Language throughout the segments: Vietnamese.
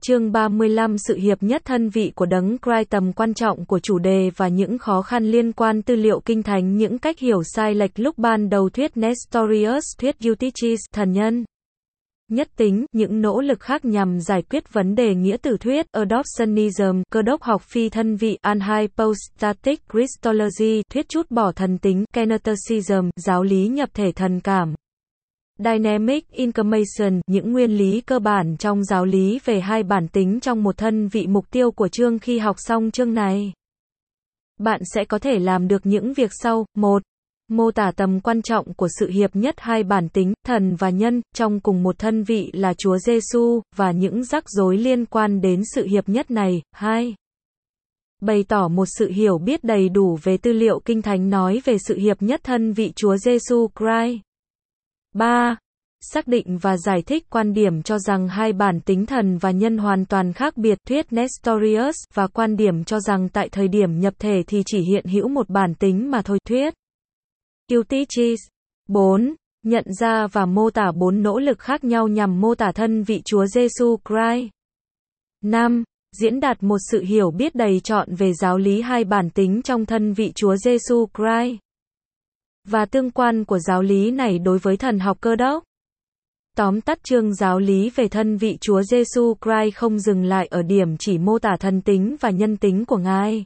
Chương 35 Sự hiệp nhất thân vị của Đấng Christ. Tầm quan trọng của chủ đề và những khó khăn liên quan. Tư liệu Kinh Thánh. Những cách hiểu sai lệch lúc ban đầu. Thuyết Nestorius, thuyết Eutyches, thần nhân nhất tính, những nỗ lực khác nhằm giải quyết vấn đề nghĩa tử. Thuyết Adoptionism, cơ đốc học phi thân vị. Anhypostatic Christology, thuyết trút bỏ thần tính. Kenoticism, giáo lý nhập thể thần cảm. Dynamic Incarnation, những nguyên lý cơ bản trong giáo lý về hai bản tính trong một thân vị. Mục tiêu của chương. Khi học xong chương này, bạn sẽ có thể làm được những việc sau. 1. Mô tả tầm quan trọng của sự hiệp nhất hai bản tính, thần và nhân, trong cùng một thân vị là Chúa Giêsu, và những rắc rối liên quan đến sự hiệp nhất này. 2. Bày tỏ một sự hiểu biết đầy đủ về tư liệu Kinh Thánh nói về sự hiệp nhất thân vị Chúa Giêsu Christ. 3. Xác định và giải thích quan điểm cho rằng hai bản tính thần và nhân hoàn toàn khác biệt. Thuyết Nestorius, và quan điểm cho rằng tại thời điểm nhập thể thì chỉ hiện hữu một bản tính mà thôi. Thuyết Eutyches. 4. Nhận ra và mô tả 4 nỗ lực khác nhau nhằm mô tả thân vị Chúa Giêsu Christ. 5. Diễn đạt một sự hiểu biết đầy trọn về giáo lý hai bản tính trong thân vị Chúa Giêsu Christ và tương quan của giáo lý này đối với thần học Cơ đốc. Tóm tắt chương. Giáo lý về thân vị Chúa Giêsu Christ không dừng lại ở điểm chỉ mô tả thần tính và nhân tính của Ngài.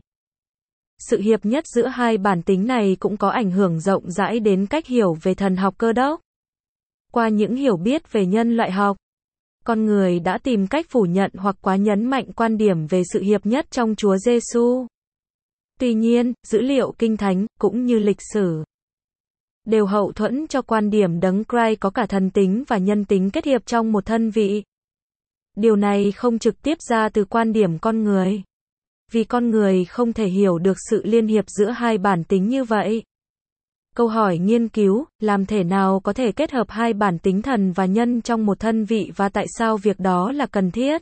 Sự hiệp nhất giữa hai bản tính này cũng có ảnh hưởng rộng rãi đến cách hiểu về thần học Cơ đốc. Qua những hiểu biết về nhân loại học, con người đã tìm cách phủ nhận hoặc quá nhấn mạnh quan điểm về sự hiệp nhất trong Chúa Giêsu. Tuy nhiên, dữ liệu Kinh Thánh, cũng như lịch sử, đều hậu thuẫn cho quan điểm Đấng Christ có cả thần tính và nhân tính kết hiệp trong một thân vị. Điều này không trực tiếp ra từ quan điểm con người, vì con người không thể hiểu được sự liên hiệp giữa hai bản tính như vậy. Câu hỏi nghiên cứu, làm thế nào có thể kết hợp hai bản tính thần và nhân trong một thân vị và tại sao việc đó là cần thiết?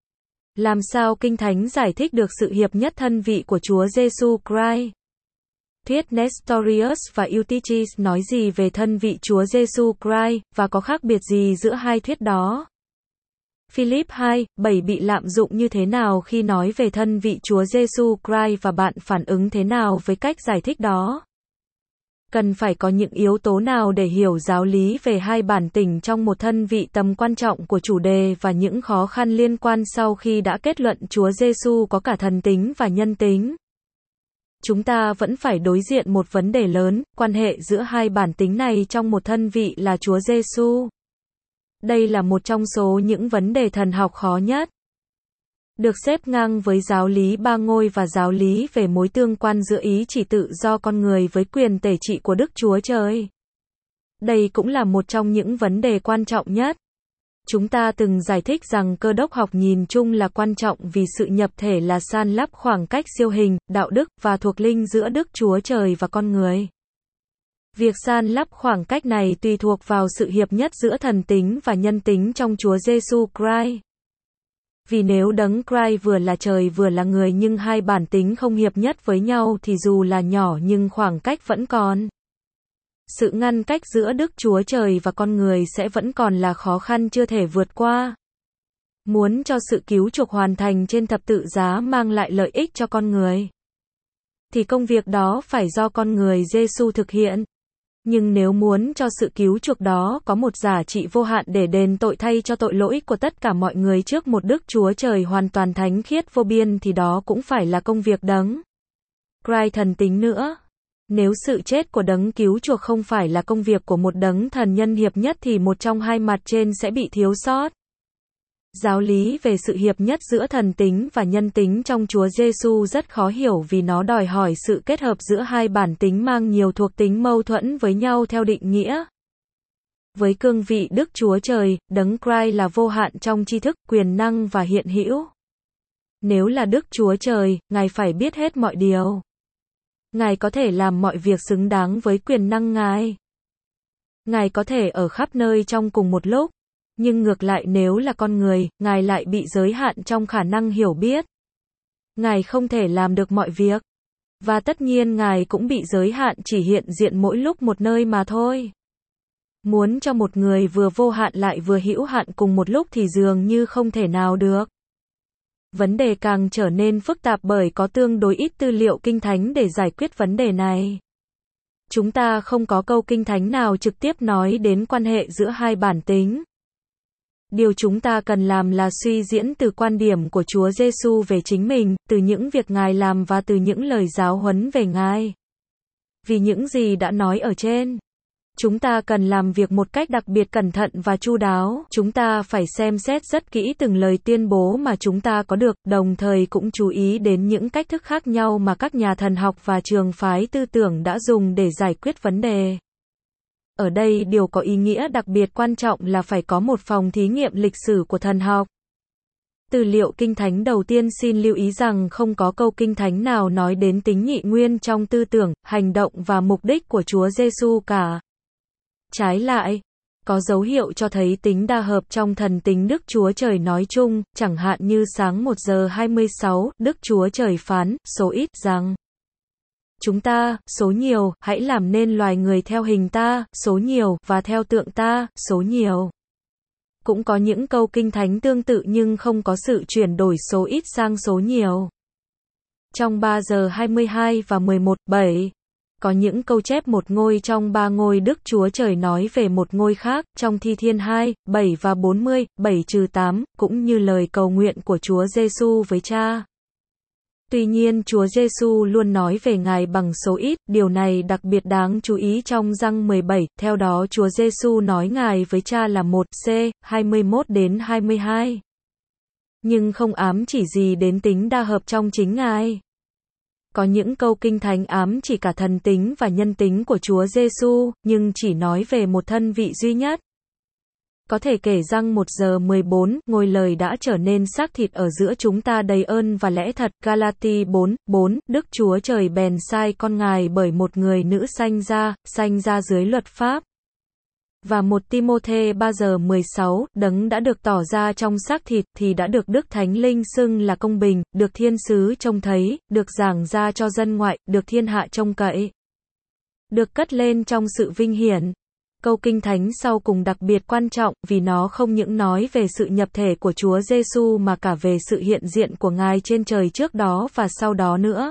Làm sao Kinh Thánh giải thích được sự hiệp nhất thân vị của Chúa Giêsu Christ? Thuyết Nestorius và Eutyches nói gì về thân vị Chúa Giêsu Christ, và có khác biệt gì giữa hai thuyết đó? Philip 2:7 bị lạm dụng như thế nào khi nói về thân vị Chúa Giêsu Christ và bạn phản ứng thế nào với cách giải thích đó? Cần phải có những yếu tố nào để hiểu giáo lý về hai bản tính trong một thân vị? Tầm quan trọng của chủ đề và những khó khăn liên quan sau khi đã kết luận Chúa Giêsu có cả thần tính và nhân tính. Chúng ta vẫn phải đối diện một vấn đề lớn, quan hệ giữa hai bản tính này trong một thân vị là Chúa Giêsu. Đây là một trong số những vấn đề thần học khó nhất, được xếp ngang với giáo lý ba ngôi và giáo lý về mối tương quan giữa ý chỉ tự do con người với quyền tể trị của Đức Chúa Trời. Đây cũng là một trong những vấn đề quan trọng nhất. Chúng ta từng giải thích rằng cơ đốc học nhìn chung là quan trọng vì sự nhập thể là san lấp khoảng cách siêu hình, đạo đức và thuộc linh giữa Đức Chúa Trời và con người. Việc san lấp khoảng cách này tùy thuộc vào sự hiệp nhất giữa thần tính và nhân tính trong Chúa Giêsu Christ. Vì nếu Đấng Christ vừa là trời vừa là người nhưng hai bản tính không hiệp nhất với nhau thì dù là nhỏ nhưng khoảng cách vẫn còn. Sự ngăn cách giữa Đức Chúa Trời và con người sẽ vẫn còn là khó khăn chưa thể vượt qua. Muốn cho sự cứu chuộc hoàn thành trên thập tự giá mang lại lợi ích cho con người, thì công việc đó phải do con người Giêsu thực hiện. Nhưng nếu muốn cho sự cứu chuộc đó có một giá trị vô hạn để đền tội thay cho tội lỗi của tất cả mọi người trước một Đức Chúa Trời hoàn toàn thánh khiết vô biên thì đó cũng phải là công việc Đấng Christ thần tính nữa. Nếu sự chết của Đấng cứu chuộc không phải là công việc của một đấng thần nhân hiệp nhất thì một trong hai mặt trên sẽ bị thiếu sót. Giáo lý về sự hiệp nhất giữa thần tính và nhân tính trong Chúa Giêsu rất khó hiểu vì nó đòi hỏi sự kết hợp giữa hai bản tính mang nhiều thuộc tính mâu thuẫn với nhau theo định nghĩa. Với cương vị Đức Chúa Trời, Đấng Christ là vô hạn trong tri thức, quyền năng và hiện hữu. Nếu là Đức Chúa Trời, Ngài phải biết hết mọi điều. Ngài có thể làm mọi việc xứng đáng với quyền năng Ngài. Ngài có thể ở khắp nơi trong cùng một lúc. Nhưng ngược lại nếu là con người, Ngài lại bị giới hạn trong khả năng hiểu biết. Ngài không thể làm được mọi việc. Và tất nhiên Ngài cũng bị giới hạn chỉ hiện diện mỗi lúc một nơi mà thôi. Muốn cho một người vừa vô hạn lại vừa hữu hạn cùng một lúc thì dường như không thể nào được. Vấn đề càng trở nên phức tạp bởi có tương đối ít tư liệu kinh thánh để giải quyết vấn đề này. Chúng ta không có câu kinh thánh nào trực tiếp nói đến quan hệ giữa hai bản tính. Điều chúng ta cần làm là suy diễn từ quan điểm của Chúa Giêsu về chính mình, từ những việc Ngài làm và từ những lời giáo huấn về Ngài. Vì những gì đã nói ở trên, chúng ta cần làm việc một cách đặc biệt cẩn thận và chu đáo. Chúng ta phải xem xét rất kỹ từng lời tuyên bố mà chúng ta có được, đồng thời cũng chú ý đến những cách thức khác nhau mà các nhà thần học và trường phái tư tưởng đã dùng để giải quyết vấn đề. Ở đây điều có ý nghĩa đặc biệt quan trọng là phải có một phòng thí nghiệm lịch sử của thần học. Tư liệu kinh thánh đầu tiên xin lưu ý rằng không có câu kinh thánh nào nói đến tính nhị nguyên trong tư tưởng, hành động và mục đích của Chúa Giêsu cả. Trái lại, có dấu hiệu cho thấy tính đa hợp trong thần tính Đức Chúa Trời nói chung, chẳng hạn như sáng 1 giờ 26, Đức Chúa Trời phán, số ít rằng: chúng ta, số nhiều, hãy làm nên loài người theo hình ta, số nhiều, và theo tượng ta, số nhiều. Cũng có những câu kinh thánh tương tự nhưng không có sự chuyển đổi số ít sang số nhiều. Trong 3 giờ 22 và 11:7, có những câu chép một ngôi trong 3 ngôi Đức Chúa Trời nói về một ngôi khác, trong Thi Thiên 2:7 và 40, 7-8, cũng như lời cầu nguyện của Chúa Giêsu với Cha. Tuy nhiên Chúa Giêsu luôn nói về Ngài bằng số ít, điều này đặc biệt đáng chú ý trong Giăng 17, theo đó Chúa Giêsu nói Ngài với Cha là 1c, 21-22. Nhưng không ám chỉ gì đến tính đa hợp trong chính Ngài. Có những câu kinh thánh ám chỉ cả thần tính và nhân tính của Chúa Giêsu, nhưng chỉ nói về một thân vị duy nhất. Có thể kể Giăng 1 giờ 14, ngôi lời đã trở nên xác thịt ở giữa chúng ta đầy ơn và lẽ thật. Galati 4:4, Đức Chúa Trời bèn sai con Ngài bởi một người nữ sanh ra dưới luật pháp. Và 1 Ti-mô-thê 3 giờ 16, đấng đã được tỏ ra trong xác thịt thì đã được Đức Thánh Linh xưng là công bình, được thiên sứ trông thấy, được giảng ra cho dân ngoại, được thiên hạ trông cậy, được cất lên trong sự vinh hiển. Câu kinh thánh sau cùng đặc biệt quan trọng vì nó không những nói về sự nhập thể của Chúa Giêsu mà cả về sự hiện diện của Ngài trên trời trước đó và sau đó nữa.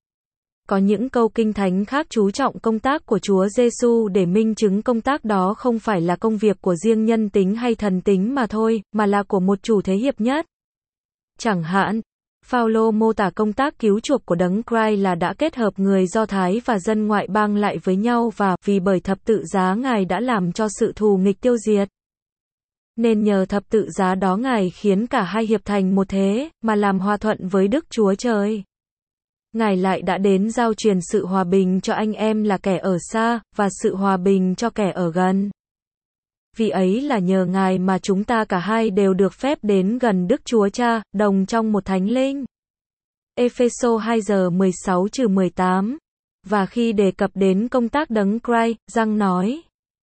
Có những câu kinh thánh khác chú trọng công tác của Chúa Giêsu để minh chứng công tác đó không phải là công việc của riêng nhân tính hay thần tính mà thôi, mà là của một chủ thế hiệp nhất. Chẳng hạn, Phao-lô mô tả công tác cứu chuộc của Đấng Christ là đã kết hợp người Do Thái và dân ngoại bang lại với nhau và vì bởi thập tự giá Ngài đã làm cho sự thù nghịch tiêu diệt. Nên nhờ thập tự giá đó Ngài khiến cả hai hiệp thành một thế, mà làm hòa thuận với Đức Chúa Trời. Ngài lại đã đến giao truyền sự hòa bình cho anh em là kẻ ở xa, và sự hòa bình cho kẻ ở gần. Vì ấy là nhờ Ngài mà chúng ta cả hai đều được phép đến gần Đức Chúa Cha, đồng trong một thánh linh. Ê-phê-sô 2 giờ 16-18. Và khi đề cập đến công tác Đấng Christ, Giăng nói: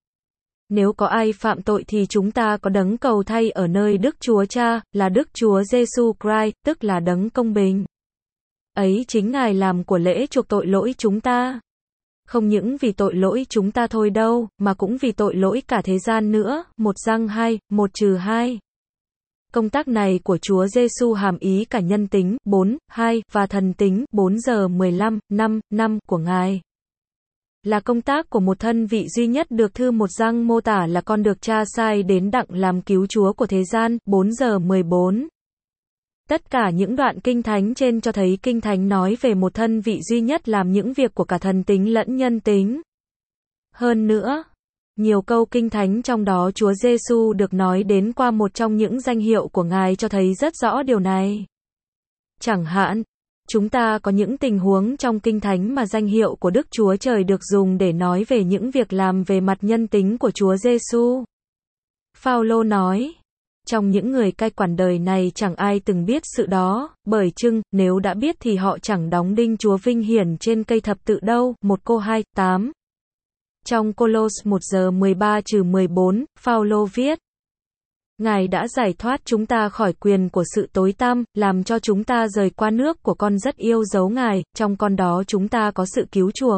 nếu có ai phạm tội thì chúng ta có đấng cầu thay ở nơi Đức Chúa Cha, là Đức Chúa Giêsu Christ, tức là đấng công bình. Ấy chính Ngài làm của lễ chuộc tội lỗi chúng ta. Không những vì tội lỗi chúng ta thôi đâu, mà cũng vì tội lỗi cả thế gian nữa. 1 Giăng 2, 1-2. Công tác này của Chúa Giêsu hàm ý cả nhân tính 4:2 và thần tính 4 giờ 15, 5 của Ngài. Là công tác của một thân vị duy nhất được thư 1 Giăng mô tả là con được Cha sai đến đặng làm cứu Chúa của thế gian 4 giờ 14. Tất cả những đoạn kinh thánh trên cho thấy kinh thánh nói về một thân vị duy nhất làm những việc của cả thần tính lẫn nhân tính. Hơn nữa, nhiều câu kinh thánh trong đó Chúa Giêsu được nói đến qua một trong những danh hiệu của Ngài cho thấy rất rõ điều này. Chẳng hạn, chúng ta có những tình huống trong kinh thánh mà danh hiệu của Đức Chúa Trời được dùng để nói về những việc làm về mặt nhân tính của Chúa Giêsu. Phao-lô nói: trong những người cai quản đời này chẳng ai từng biết sự đó, bởi chưng, nếu đã biết thì họ chẳng đóng đinh Chúa vinh hiển trên cây thập tự đâu. 1 Cô 2:8. Trong Cô-lô-s 1 giờ 13-14, Phao-lô viết: Ngài đã giải thoát chúng ta khỏi quyền của sự tối tăm, làm cho chúng ta rời qua nước của con rất yêu dấu Ngài, trong con đó chúng ta có sự cứu chuộc,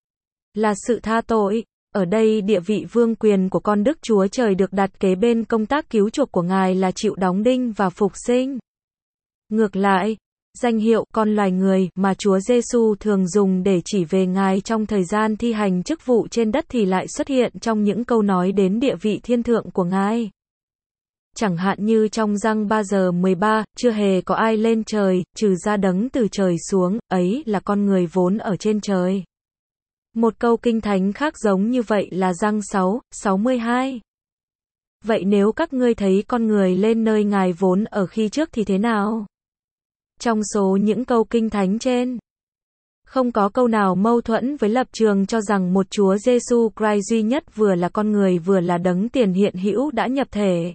là sự tha tội. Ở đây địa vị vương quyền của con Đức Chúa Trời được đặt kế bên công tác cứu chuộc của Ngài là chịu đóng đinh và phục sinh. Ngược lại, danh hiệu con loài người mà Chúa Giêsu thường dùng để chỉ về Ngài trong thời gian thi hành chức vụ trên đất thì lại xuất hiện trong những câu nói đến địa vị thiên thượng của Ngài. Chẳng hạn như trong Giăng 3:13, chưa hề có ai lên trời, trừ ra đấng từ trời xuống, ấy là con người vốn ở trên trời. Một câu kinh thánh khác giống như vậy là Giăng 6:62. Vậy nếu các ngươi thấy con người lên nơi Ngài vốn ở khi trước thì thế nào? Trong số những câu kinh thánh trên, không có câu nào mâu thuẫn với lập trường cho rằng một Chúa Giêsu Christ duy nhất vừa là con người vừa là đấng tiền hiện hữu đã nhập thể.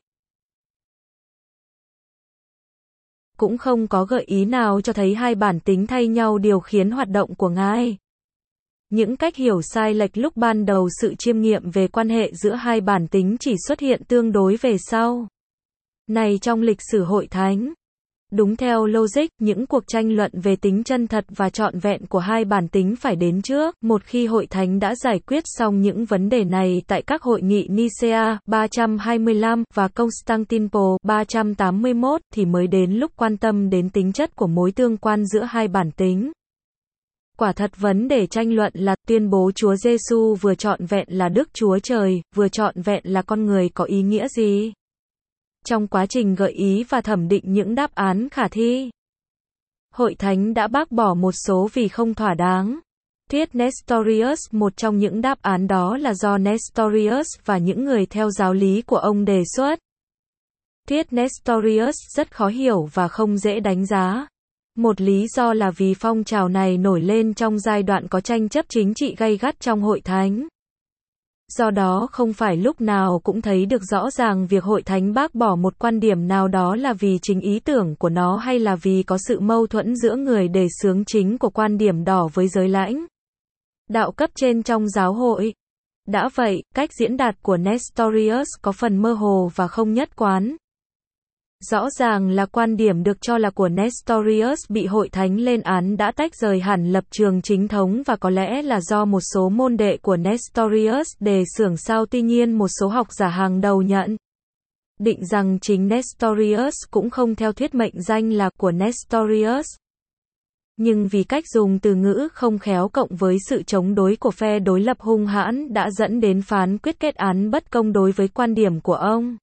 Cũng không có gợi ý nào cho thấy hai bản tính thay nhau điều khiển hoạt động của Ngài. Những cách hiểu sai lệch lúc ban đầu sự chiêm nghiệm về quan hệ giữa hai bản tính chỉ xuất hiện tương đối về sau. Này trong lịch sử hội thánh, đúng theo logic, những cuộc tranh luận về tính chân thật và trọn vẹn của hai bản tính phải đến trước. Một khi hội thánh đã giải quyết xong những vấn đề này tại các hội nghị Nicea 325 và Constantinople 381 thì mới đến lúc quan tâm đến tính chất của mối tương quan giữa hai bản tính. Quả thật vấn đề tranh luận là tuyên bố Chúa Giêsu vừa trọn vẹn là Đức Chúa Trời, vừa trọn vẹn là con người có ý nghĩa gì? Trong quá trình gợi ý và thẩm định những đáp án khả thi, Hội Thánh đã bác bỏ một số vì không thỏa đáng. Thuyết Nestorius, một trong những đáp án đó là do Nestorius và những người theo giáo lý của ông đề xuất. Thuyết Nestorius rất khó hiểu và không dễ đánh giá. Một lý do là vì phong trào này nổi lên trong giai đoạn có tranh chấp chính trị gay gắt trong Hội Thánh. Do đó không phải lúc nào cũng thấy được rõ ràng việc Hội Thánh bác bỏ một quan điểm nào đó là vì chính ý tưởng của nó hay là vì có sự mâu thuẫn giữa người đề xướng chính của quan điểm đỏ với giới lãnh đạo cấp trên trong giáo hội. Đã vậy, cách diễn đạt của Nestorius có phần mơ hồ và không nhất quán. Rõ ràng là quan điểm được cho là của Nestorius bị Hội Thánh lên án đã tách rời hẳn lập trường chính thống và có lẽ là do một số môn đệ của Nestorius đề xướng sao. Tuy nhiên một số học giả hàng đầu nhận định rằng chính Nestorius cũng không theo thuyết mệnh danh là của Nestorius. Nhưng vì cách dùng từ ngữ không khéo cộng với sự chống đối của phe đối lập hung hãn đã dẫn đến phán quyết kết án bất công đối với quan điểm của ông.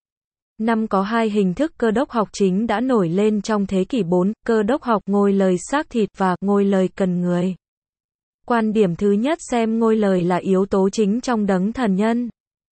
Có hai hình thức cơ đốc học chính đã nổi lên trong thế kỷ 4, cơ đốc học ngôi lời xác thịt và ngôi lời cần người. Quan điểm thứ nhất xem ngôi lời là yếu tố chính trong đấng thần nhân.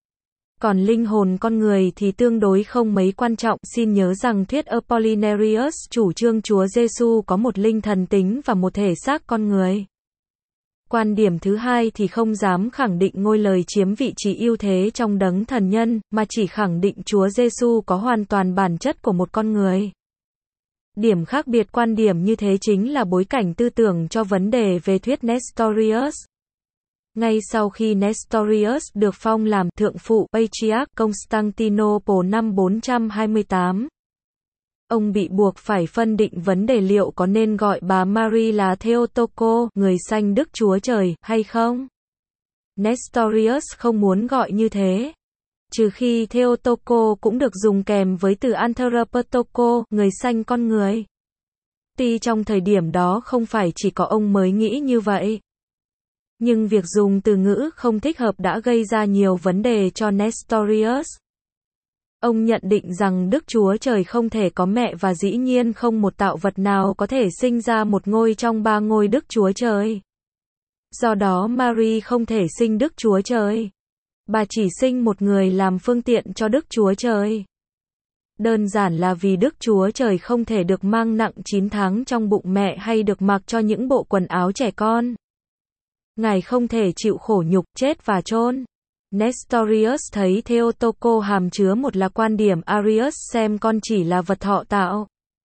Còn linh hồn con người thì tương đối không mấy quan trọng. Xin nhớ rằng thuyết Apollinarius chủ trương Chúa Giêsu có một linh thần tính và một thể xác con người. Quan điểm thứ hai thì không dám khẳng định ngôi lời chiếm vị trí ưu thế trong đấng thần nhân, mà chỉ khẳng định Chúa Giêsu có hoàn toàn bản chất của một con người. Điểm khác biệt quan điểm như thế chính là bối cảnh tư tưởng cho vấn đề về thuyết Nestorius. Ngay sau khi Nestorius được phong làm thượng phụ Patriarch Constantinople năm 428, ông bị buộc phải phân định vấn đề liệu có nên gọi bà Mary là Theotoko, người sanh Đức Chúa Trời, hay không. Nestorius không muốn gọi như thế. Trừ khi Theotoko cũng được dùng kèm với từ Anthropotoko, người sanh con người. Tuy trong thời điểm đó không phải chỉ có ông mới nghĩ như vậy. Nhưng việc dùng từ ngữ không thích hợp đã gây ra nhiều vấn đề cho Nestorius. Ông nhận định rằng Đức Chúa Trời không thể có mẹ và dĩ nhiên không một tạo vật nào có thể sinh ra một ngôi trong ba ngôi Đức Chúa Trời. Do đó Mary không thể sinh Đức Chúa Trời. Bà chỉ sinh một người làm phương tiện cho Đức Chúa Trời. Đơn giản là vì Đức Chúa Trời không thể được mang nặng 9 tháng trong bụng mẹ hay được mặc cho những bộ quần áo trẻ con. Ngài không thể chịu khổ nhục, chết và chôn. Nestorius thấy Theotoko hàm chứa một là quan điểm Arius xem con chỉ là vật thọ tạo.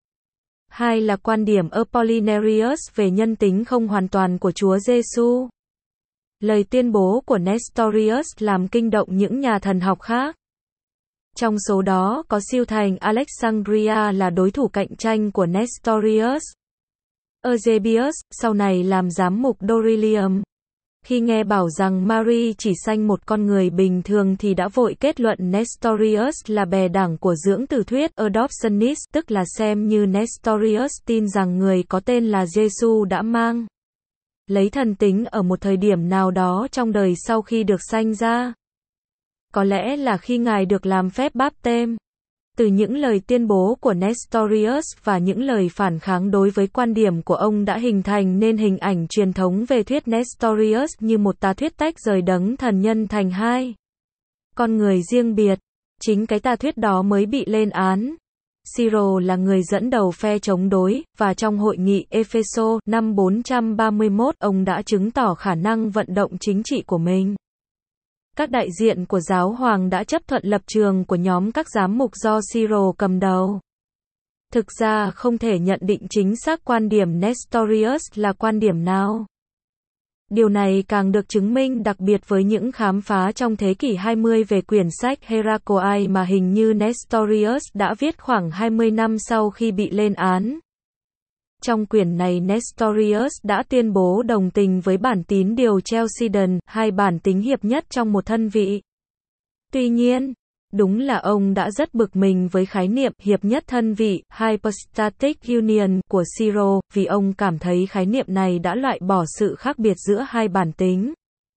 Hai là quan điểm Apollinarius về nhân tính không hoàn toàn của Chúa Giêsu. Lời tuyên bố của Nestorius làm kinh động những nhà thần học khác. Trong số đó có siêu thành Alexandria là đối thủ cạnh tranh của Nestorius. Eusebius, sau này làm giám mục Dorylium. Khi nghe bảo rằng Mary chỉ sanh một con người bình thường thì đã vội kết luận Nestorius là bè đảng của dưỡng tử thuyết Adoptionist, tức là xem như Nestorius tin rằng người có tên là Giêsu đã mang lấy thần tính ở một thời điểm nào đó trong đời sau khi được sanh ra. Có lẽ là khi Ngài được làm phép báp têm. Từ những lời tuyên bố của Nestorius và những lời phản kháng đối với quan điểm của ông đã hình thành nên hình ảnh truyền thống về thuyết Nestorius như một tà thuyết tách rời đấng thần nhân thành hai con người riêng biệt. Chính cái tà thuyết đó mới bị lên án. Cyril là người dẫn đầu phe chống đối, và trong hội nghị Epheso năm 431, ông đã chứng tỏ khả năng vận động chính trị của mình. Các đại diện của giáo hoàng đã chấp thuận lập trường của nhóm các giám mục do Cyril cầm đầu. Thực ra không thể nhận định chính xác quan điểm Nestorius là quan điểm nào. Điều này càng được chứng minh đặc biệt với những khám phá trong thế kỷ 20 về quyển sách Heracleia mà hình như Nestorius đã viết khoảng 20 năm sau khi bị lên án. Trong quyển này Nestorius đã tuyên bố đồng tình với bản tín điều Chalcedon, hai bản tính hiệp nhất trong một thân vị. Tuy nhiên, đúng là ông đã rất bực mình với khái niệm hiệp nhất thân vị, hypostatic union, của Cyril, vì ông cảm thấy khái niệm này đã loại bỏ sự khác biệt giữa hai bản tính.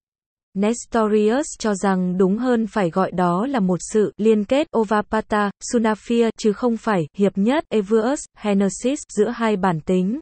Nestorius cho rằng đúng hơn phải gọi đó là một sự liên kết ovapata, sunaphia, chứ không phải hiệp nhất evuus, henosis giữa hai bản tính.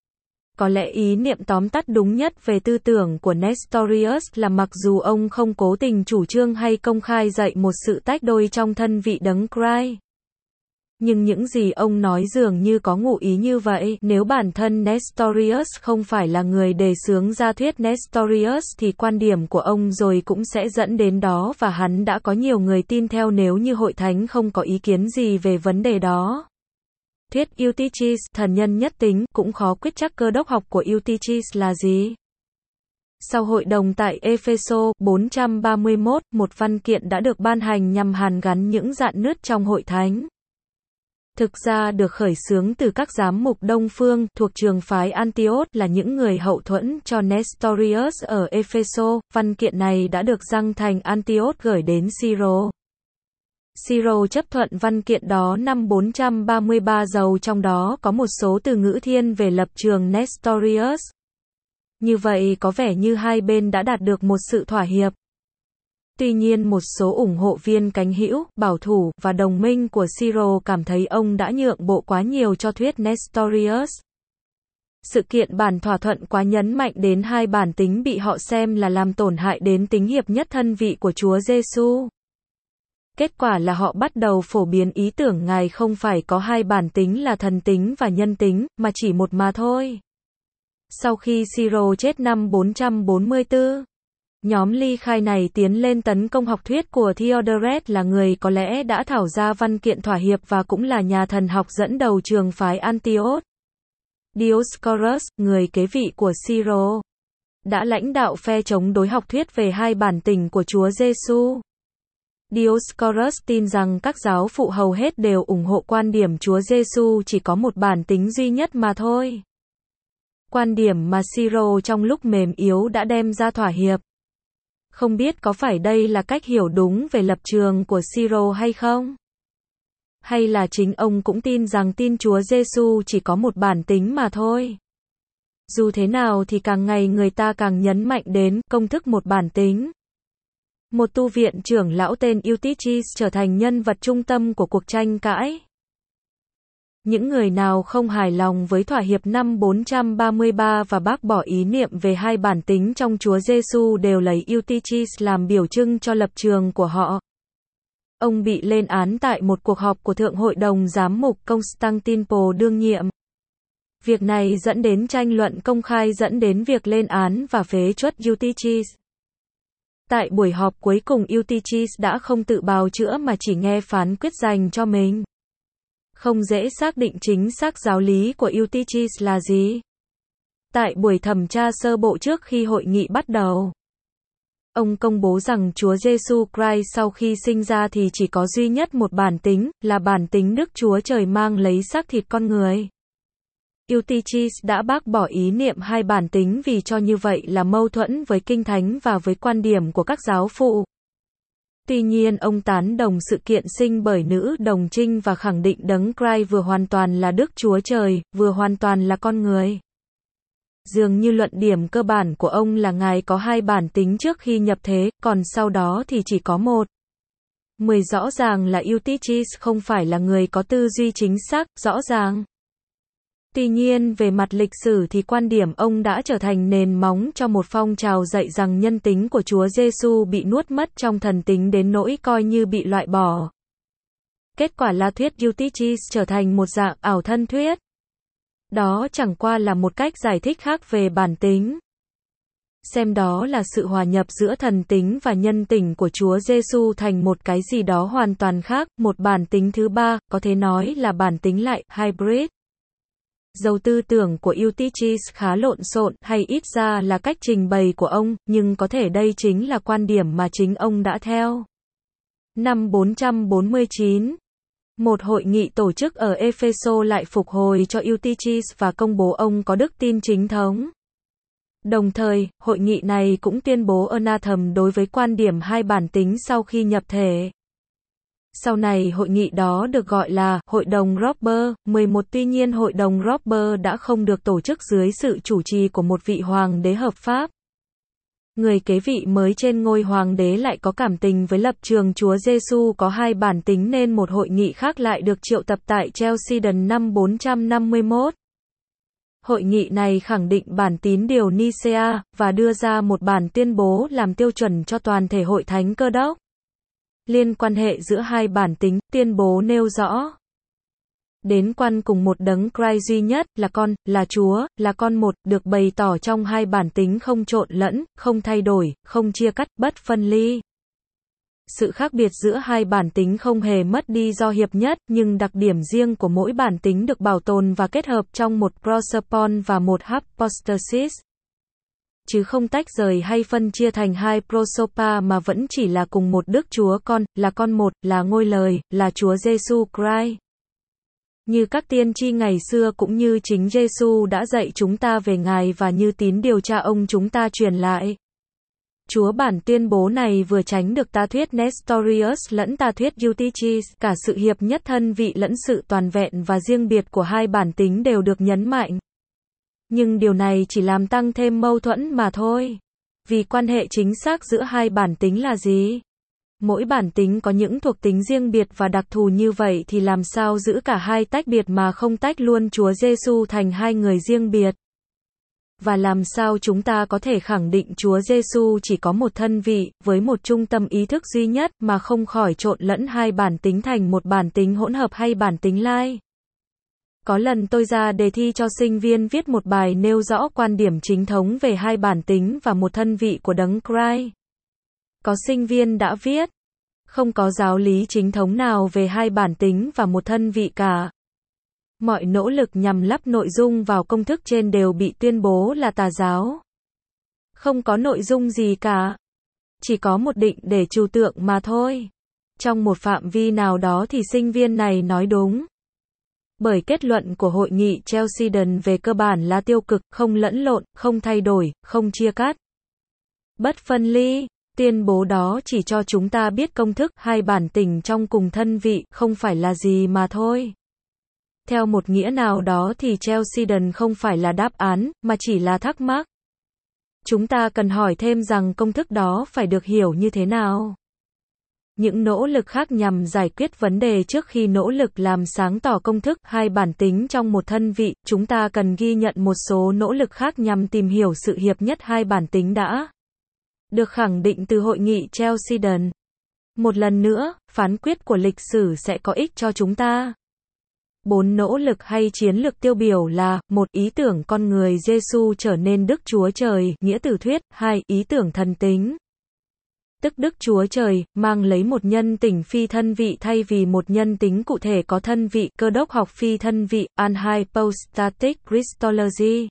Có lẽ ý niệm tóm tắt đúng nhất về tư tưởng của Nestorius là mặc dù ông không cố tình chủ trương hay công khai dạy một sự tách đôi trong thân vị đấng Christ, nhưng những gì ông nói dường như có ngụ ý như vậy. Nếu bản thân Nestorius không phải là người đề xướng ra thuyết Nestorius thì quan điểm của ông rồi cũng sẽ dẫn đến đó, và hắn đã có nhiều người tin theo nếu như hội thánh không có ý kiến gì về vấn đề đó. Thuyết Eutyches, thần nhân nhất tính, cũng khó quyết chắc cơ đốc học của Eutyches là gì. Sau hội đồng tại Epheso 431, một văn kiện đã được ban hành nhằm hàn gắn những rạn nứt trong hội thánh. Thực ra được khởi xướng từ các giám mục Đông Phương thuộc trường phái Antioch là những người hậu thuẫn cho Nestorius ở Epheso. Văn kiện này đã được giăng thành Antioch gửi đến Cyril. Cyril chấp thuận văn kiện đó năm 433, dầu trong đó có một số từ ngữ thiên về lập trường Nestorius. Như vậy có vẻ như hai bên đã đạt được một sự thỏa hiệp. Tuy nhiên một số ủng hộ viên cánh hữu, bảo thủ, và đồng minh của Cyril cảm thấy ông đã nhượng bộ quá nhiều cho thuyết Nestorius. Sự kiện bản thỏa thuận quá nhấn mạnh đến hai bản tính bị họ xem là làm tổn hại đến tính hiệp nhất thân vị của Chúa Giêsu. Kết quả là họ bắt đầu phổ biến ý tưởng Ngài không phải có hai bản tính là thần tính và nhân tính, mà chỉ một mà thôi. Sau khi Cyril chết năm 444, nhóm ly khai này tiến lên tấn công học thuyết của Theodoret, là người có lẽ đã thảo ra văn kiện thỏa hiệp và cũng là nhà thần học dẫn đầu trường phái Antioch. Dioscorus, người kế vị của Cyril, đã lãnh đạo phe chống đối học thuyết về hai bản tính của Chúa Giêsu. Dioscorus tin rằng các giáo phụ hầu hết đều ủng hộ quan điểm Chúa Giêsu chỉ có một bản tính duy nhất mà thôi. Quan điểm mà Cyril trong lúc mềm yếu đã đem ra thỏa hiệp. Không biết có phải đây là cách hiểu đúng về lập trường của Cyril hay không? Hay là chính ông cũng tin rằng tin Chúa Giêsu chỉ có một bản tính mà thôi? Dù thế nào thì càng ngày người ta càng nhấn mạnh đến công thức một bản tính. Một tu viện trưởng lão tên Eutyches trở thành nhân vật trung tâm của cuộc tranh cãi. Những người nào không hài lòng với thỏa hiệp năm 433 và bác bỏ ý niệm về hai bản tính trong Chúa Giêsu đều lấy Eutyches làm biểu trưng cho lập trường của họ. Ông bị lên án tại một cuộc họp của Thượng Hội đồng Giám mục Constantinople đương nhiệm. Việc này dẫn đến tranh luận công khai dẫn đến việc lên án và phế truất Eutyches. Tại buổi họp cuối cùng Eutyches đã không tự bào chữa mà chỉ nghe phán quyết dành cho mình. Không dễ xác định chính xác giáo lý của Eutyches là gì. Tại buổi thẩm tra sơ bộ trước khi hội nghị bắt đầu, ông công bố rằng Chúa Giêsu Christ sau khi sinh ra thì chỉ có duy nhất một bản tính, là bản tính Đức Chúa Trời mang lấy xác thịt con người. Eutyches đã bác bỏ ý niệm hai bản tính vì cho như vậy là mâu thuẫn với Kinh Thánh và với quan điểm của các giáo phụ. Tuy nhiên ông tán đồng sự kiện sinh bởi nữ đồng trinh và khẳng định Đấng Christ vừa hoàn toàn là Đức Chúa Trời, vừa hoàn toàn là con người. Dường như luận điểm cơ bản của ông là Ngài có hai bản tính trước khi nhập thế, còn sau đó thì chỉ có một. 10 Rõ ràng là Eutyches không phải là người có tư duy chính xác, rõ ràng. Tuy nhiên về mặt lịch sử thì quan điểm ông đã trở thành nền móng cho một phong trào dạy rằng nhân tính của Chúa Giêsu bị nuốt mất trong thần tính đến nỗi coi như bị loại bỏ. Kết quả là thuyết Eutyches trở thành một dạng ảo thân thuyết. Đó chẳng qua là một cách giải thích khác về bản tính. Xem đó là sự hòa nhập giữa thần tính và nhân tính của Chúa Giêsu thành một cái gì đó hoàn toàn khác, một bản tính thứ ba, có thể nói là bản tính lại, hybrid. Dầu tư tưởng của Eutyches khá lộn xộn, hay ít ra là cách trình bày của ông, nhưng có thể đây chính là quan điểm mà chính ông đã theo. Năm 449, một hội nghị tổ chức ở Epheso lại phục hồi cho Eutyches và công bố ông có đức tin chính thống. Đồng thời, hội nghị này cũng tuyên bố anathema đối với quan điểm hai bản tính sau khi nhập thể. Sau này hội nghị đó được gọi là Hội đồng Robert 11. Tuy nhiên Hội đồng Robert đã không được tổ chức dưới sự chủ trì của một vị hoàng đế hợp pháp. Người kế vị mới trên ngôi hoàng đế lại có cảm tình với lập trường Chúa Giêsu có hai bản tính nên một hội nghị khác lại được triệu tập tại Chalcedon năm 451. Hội nghị này khẳng định bản tín điều Nicea, và đưa ra một bản tuyên bố làm tiêu chuẩn cho toàn thể hội thánh Cơ đốc. Liên quan hệ giữa hai bản tính, tuyên bố nêu rõ. Đến quan cùng một Đấng Christ duy nhất, là con, là Chúa, là con một, được bày tỏ trong hai bản tính không trộn lẫn, không thay đổi, không chia cắt, bất phân ly. Sự khác biệt giữa hai bản tính không hề mất đi do hiệp nhất, nhưng đặc điểm riêng của mỗi bản tính được bảo tồn và kết hợp trong một prosopon và một hypostasis. Chứ không tách rời hay phân chia thành hai prosopa mà vẫn chỉ là cùng một Đức Chúa Con, là con một, là ngôi lời, là Chúa Giêsu Christ. Như các tiên tri ngày xưa cũng như chính Giêsu đã dạy chúng ta về Ngài và như tín điều cha ông chúng ta truyền lại. Chúa bản tuyên bố này vừa tránh được tà thuyết Nestorius lẫn tà thuyết Eutyches, cả sự hiệp nhất thân vị lẫn sự toàn vẹn và riêng biệt của hai bản tính đều được nhấn mạnh. Nhưng điều này chỉ làm tăng thêm mâu thuẫn mà thôi. Vì quan hệ chính xác giữa hai bản tính là gì? Mỗi bản tính có những thuộc tính riêng biệt và đặc thù như vậy thì làm sao giữ cả hai tách biệt mà không tách luôn Chúa Giêsu thành hai người riêng biệt? Và làm sao chúng ta có thể khẳng định Chúa Giêsu chỉ có một thân vị, với một trung tâm ý thức duy nhất mà không khỏi trộn lẫn hai bản tính thành một bản tính hỗn hợp hay bản tính lai? Có lần tôi ra đề thi cho sinh viên viết một bài nêu rõ quan điểm chính thống về hai bản tính và một thân vị của Đấng Christ. Có sinh viên đã viết, không có giáo lý chính thống nào về hai bản tính và một thân vị cả. Mọi nỗ lực nhằm lắp nội dung vào công thức trên đều bị tuyên bố là tà giáo. Không có nội dung gì cả. Chỉ có một định để trừu tượng mà thôi. Trong một phạm vi nào đó thì sinh viên này nói đúng. Bởi kết luận của hội nghị Chalcedon về cơ bản là tiêu cực, không lẫn lộn, không thay đổi, không chia cắt. Bất phân ly. Tuyên bố đó chỉ cho chúng ta biết công thức hai bản tính trong cùng thân vị không phải là gì mà thôi. Theo một nghĩa nào đó thì Chalcedon không phải là đáp án, mà chỉ là thắc mắc. Chúng ta cần hỏi thêm rằng công thức đó phải được hiểu như thế nào. Những nỗ lực khác nhằm giải quyết vấn đề trước khi nỗ lực làm sáng tỏ công thức hai bản tính trong một thân vị, chúng ta cần ghi nhận một số nỗ lực khác nhằm tìm hiểu sự hiệp nhất hai bản tính đã được khẳng định từ hội nghị Chalcedon. Một lần nữa, phán quyết của lịch sử sẽ có ích cho chúng ta. 4 nỗ lực hay chiến lược tiêu biểu là: 1. Ý tưởng con người Giêsu trở nên Đức Chúa Trời, nghĩa tử thuyết. 2. Ý tưởng thần tính, tức Đức Chúa Trời, mang lấy một nhân tính phi thân vị thay vì một nhân tính cụ thể có thân vị, cơ đốc học phi thân vị, Anhypostatic Christology.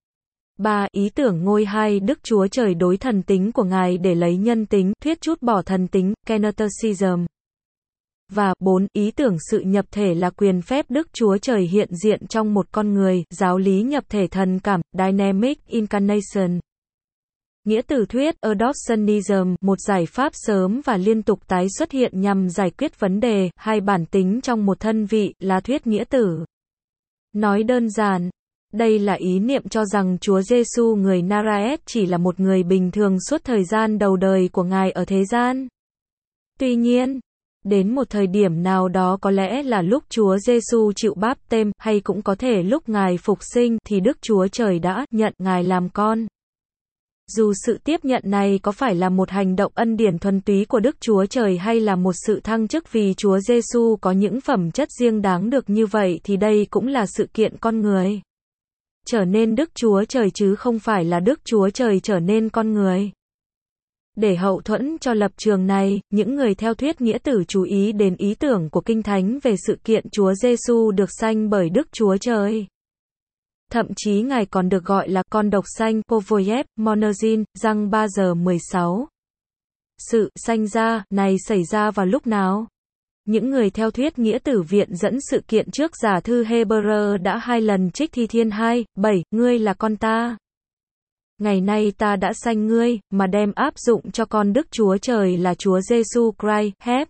3. Ý tưởng ngôi hai Đức Chúa Trời đối thần tính của Ngài để lấy nhân tính, thuyết trút bỏ thần tính, Kenoticism. Và 4. Ý tưởng sự nhập thể là quyền phép Đức Chúa Trời hiện diện trong một con người, giáo lý nhập thể thần cảm, Dynamic Incarnation. Nghĩa tử thuyết, Adoptionism, một giải pháp sớm và liên tục tái xuất hiện nhằm giải quyết vấn đề, hai bản tính trong một thân vị, là thuyết nghĩa tử. Nói đơn giản, đây là ý niệm cho rằng Chúa Giêsu người Nazareth chỉ là một người bình thường suốt thời gian đầu đời của Ngài ở thế gian. Tuy nhiên, đến một thời điểm nào đó có lẽ là lúc Chúa Giêsu chịu báp têm, hay cũng có thể lúc Ngài phục sinh, thì Đức Chúa Trời đã nhận Ngài làm con. Dù sự tiếp nhận này có phải là một hành động ân điển thuần túy của Đức Chúa Trời hay là một sự thăng chức vì Chúa Giêsu có những phẩm chất riêng đáng được như vậy thì đây cũng là sự kiện con người trở nên Đức Chúa Trời chứ không phải là Đức Chúa Trời trở nên con người. Để hậu thuẫn cho lập trường này, những người theo thuyết nghĩa tử chú ý đến ý tưởng của Kinh Thánh về sự kiện Chúa Giêsu được sanh bởi Đức Chúa Trời. Thậm chí Ngài còn được gọi là con độc sanh, Povoyev, Monergin, Giăng 3:16. Sự sanh ra này xảy ra vào lúc nào? Những người theo thuyết nghĩa tử viện dẫn sự kiện trước giả thư Hebrew đã 2 lần trích Thi Thiên 2:7, ngươi là con ta. Ngày nay ta đã sanh ngươi, mà đem áp dụng cho con Đức Chúa Trời là Chúa Giêsu Christ, Heb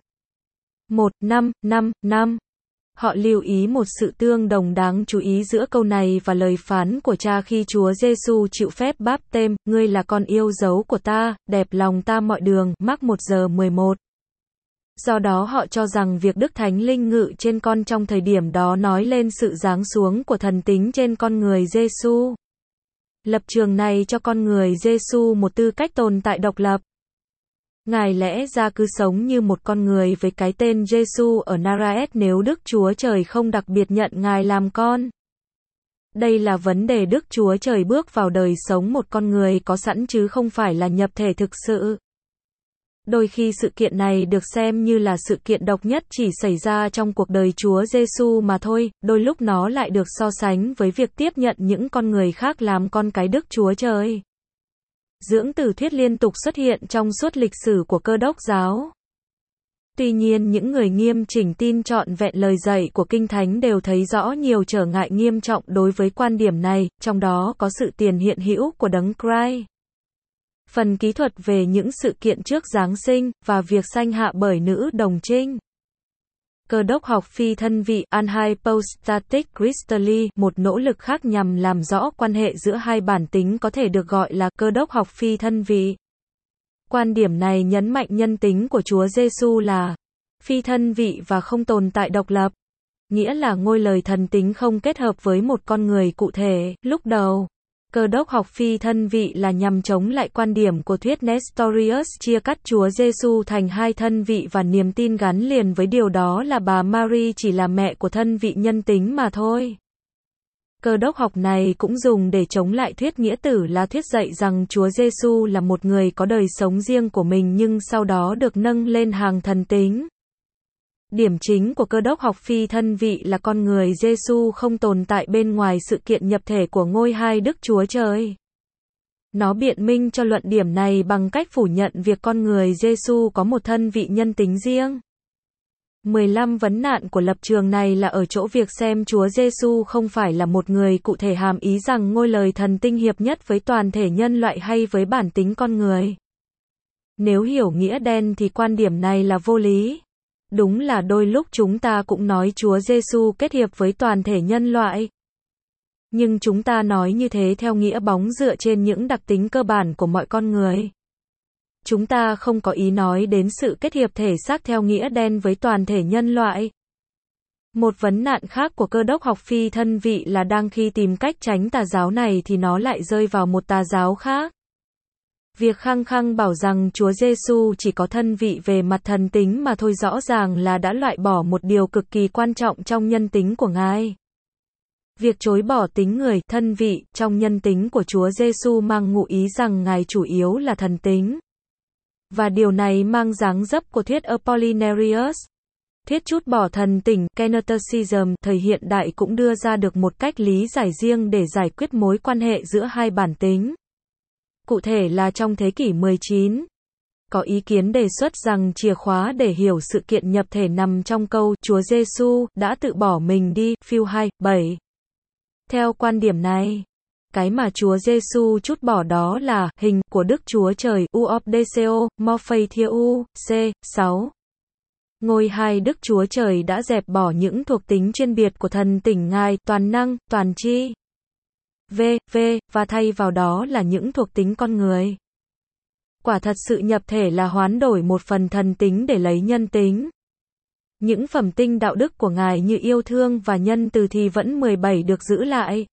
1:5. Họ lưu ý một sự tương đồng đáng chú ý giữa câu này và lời phán của Cha khi Chúa Giêsu chịu phép báp têm, ngươi là con yêu dấu của ta, đẹp lòng ta mọi đường, Mác 1:11. Do đó họ cho rằng việc Đức Thánh Linh ngự trên con trong thời điểm đó nói lên sự giáng xuống của thần tính trên con người Giêsu. Lập trường này cho con người Giêsu một tư cách tồn tại độc lập. Ngài lẽ ra cứ sống như một con người với cái tên Giêsu ở Nazareth nếu Đức Chúa Trời không đặc biệt nhận Ngài làm con. Đây là vấn đề Đức Chúa Trời bước vào đời sống một con người có sẵn chứ không phải là nhập thể thực sự. Đôi khi sự kiện này được xem như là sự kiện độc nhất chỉ xảy ra trong cuộc đời Chúa Giêsu mà thôi, đôi lúc nó lại được so sánh với việc tiếp nhận những con người khác làm con cái Đức Chúa Trời. Dưỡng tử thuyết liên tục xuất hiện trong suốt lịch sử của Cơ đốc giáo. Tuy nhiên những người nghiêm chỉnh tin trọn vẹn lời dạy của Kinh Thánh đều thấy rõ nhiều trở ngại nghiêm trọng đối với quan điểm này, trong đó có sự tiền hiện hữu của Đấng Christ. Phần kỹ thuật về những sự kiện trước Giáng sinh, và việc sanh hạ bởi nữ đồng trinh. Cơ đốc học phi thân vị, Anhypostatic Christology, một nỗ lực khác nhằm làm rõ quan hệ giữa hai bản tính có thể được gọi là cơ đốc học phi thân vị. Quan điểm này nhấn mạnh nhân tính của Chúa Giêsu là phi thân vị và không tồn tại độc lập, nghĩa là ngôi lời thần tính không kết hợp với một con người cụ thể. Lúc đầu, Cơ đốc học phi thân vị là nhằm chống lại quan điểm của thuyết Nestorius chia cắt Chúa Giêsu thành hai thân vị và niềm tin gắn liền với điều đó là bà Mary chỉ là mẹ của thân vị nhân tính mà thôi. Cơ đốc học này cũng dùng để chống lại thuyết nghĩa tử là thuyết dạy rằng Chúa Giêsu là một người có đời sống riêng của mình nhưng sau đó được nâng lên hàng thần tính. Điểm chính của cơ đốc học phi thân vị là con người Giêsu không tồn tại bên ngoài sự kiện nhập thể của ngôi hai Đức Chúa Trời. Nó biện minh cho luận điểm này bằng cách phủ nhận việc con người Giêsu có một thân vị nhân tính riêng. 15 vấn nạn của lập trường này là ở chỗ việc xem Chúa Giêsu không phải là một người cụ thể hàm ý rằng ngôi lời thần tinh hiệp nhất với toàn thể nhân loại hay với bản tính con người. Nếu hiểu nghĩa đen thì quan điểm này là vô lý. Đúng là đôi lúc chúng ta cũng nói Chúa Giêsu kết hiệp với toàn thể nhân loại. Nhưng chúng ta nói như thế theo nghĩa bóng dựa trên những đặc tính cơ bản của mọi con người. Chúng ta không có ý nói đến sự kết hiệp thể xác theo nghĩa đen với toàn thể nhân loại. Một vấn nạn khác của cơ đốc học phi thân vị là đang khi tìm cách tránh tà giáo này thì nó lại rơi vào một tà giáo khác. Việc khăng khăng bảo rằng Chúa Giêsu chỉ có thân vị về mặt thần tính mà thôi rõ ràng là đã loại bỏ một điều cực kỳ quan trọng trong nhân tính của Ngài. Việc chối bỏ tính người, thân vị, trong nhân tính của Chúa Giêsu mang ngụ ý rằng Ngài chủ yếu là thần tính. Và điều này mang dáng dấp của thuyết Apollinarius. Thuyết trút bỏ thần tính, Kenoticism, thời hiện đại cũng đưa ra được một cách lý giải riêng để giải quyết mối quan hệ giữa hai bản tính. Cụ thể là trong thế kỷ 19, có ý kiến đề xuất rằng chìa khóa để hiểu sự kiện nhập thể nằm trong câu Chúa Giêsu đã tự bỏ mình đi, Phil 2:7. Theo quan điểm này, cái mà Chúa Giêsu trút bỏ đó là hình của Đức Chúa Trời, uobdco, morphei thieu, c. 6. Ngôi hai Đức Chúa Trời đã dẹp bỏ những thuộc tính chuyên biệt của thần tỉnh Ngài, toàn năng, toàn tri, v.v. và thay vào đó là những thuộc tính con người. Quả thật sự nhập thể là hoán đổi một phần thần tính để lấy nhân tính. Những phẩm tinh đạo đức của Ngài như yêu thương và nhân từ thì vẫn 17 được giữ lại.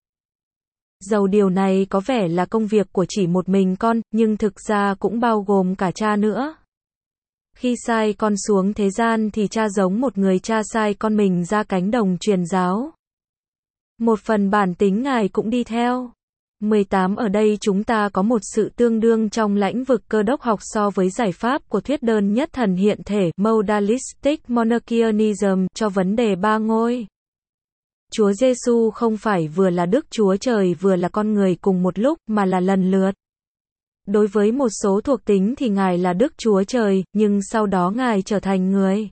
Dầu điều này có vẻ là công việc của chỉ một mình con, nhưng thực ra cũng bao gồm cả cha nữa. Khi sai con xuống thế gian thì cha giống một người cha sai con mình ra cánh đồng truyền giáo. Một phần bản tính Ngài cũng đi theo. 18 Ở đây chúng ta có một sự tương đương trong lĩnh vực cơ đốc học so với giải pháp của thuyết đơn nhất thần hiện thể Modalistic Monarchianism cho vấn đề ba ngôi. Chúa Giêsu không phải vừa là Đức Chúa Trời vừa là con người cùng một lúc, mà là lần lượt. Đối với một số thuộc tính thì Ngài là Đức Chúa Trời, nhưng sau đó Ngài trở thành người.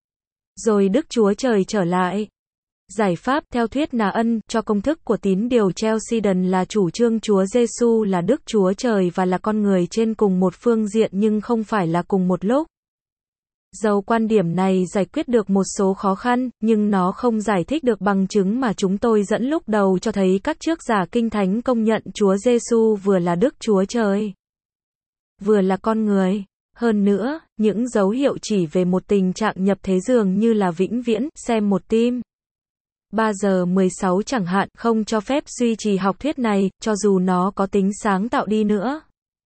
Rồi Đức Chúa Trời trở lại. Giải pháp theo thuyết Na Ân cho công thức của tín điều Chalcedon là chủ trương Chúa Giêsu là Đức Chúa Trời và là con người trên cùng một phương diện nhưng không phải là cùng một lúc. Dầu quan điểm này giải quyết được một số khó khăn, nhưng nó không giải thích được bằng chứng mà chúng tôi dẫn lúc đầu cho thấy các triết giả Kinh Thánh công nhận Chúa Giêsu vừa là Đức Chúa Trời, vừa là con người. Hơn nữa, những dấu hiệu chỉ về một tình trạng nhập thế dường như là vĩnh viễn, xem một tim. 3 giờ 16 chẳng hạn, không cho phép duy trì học thuyết này, cho dù nó có tính sáng tạo đi nữa.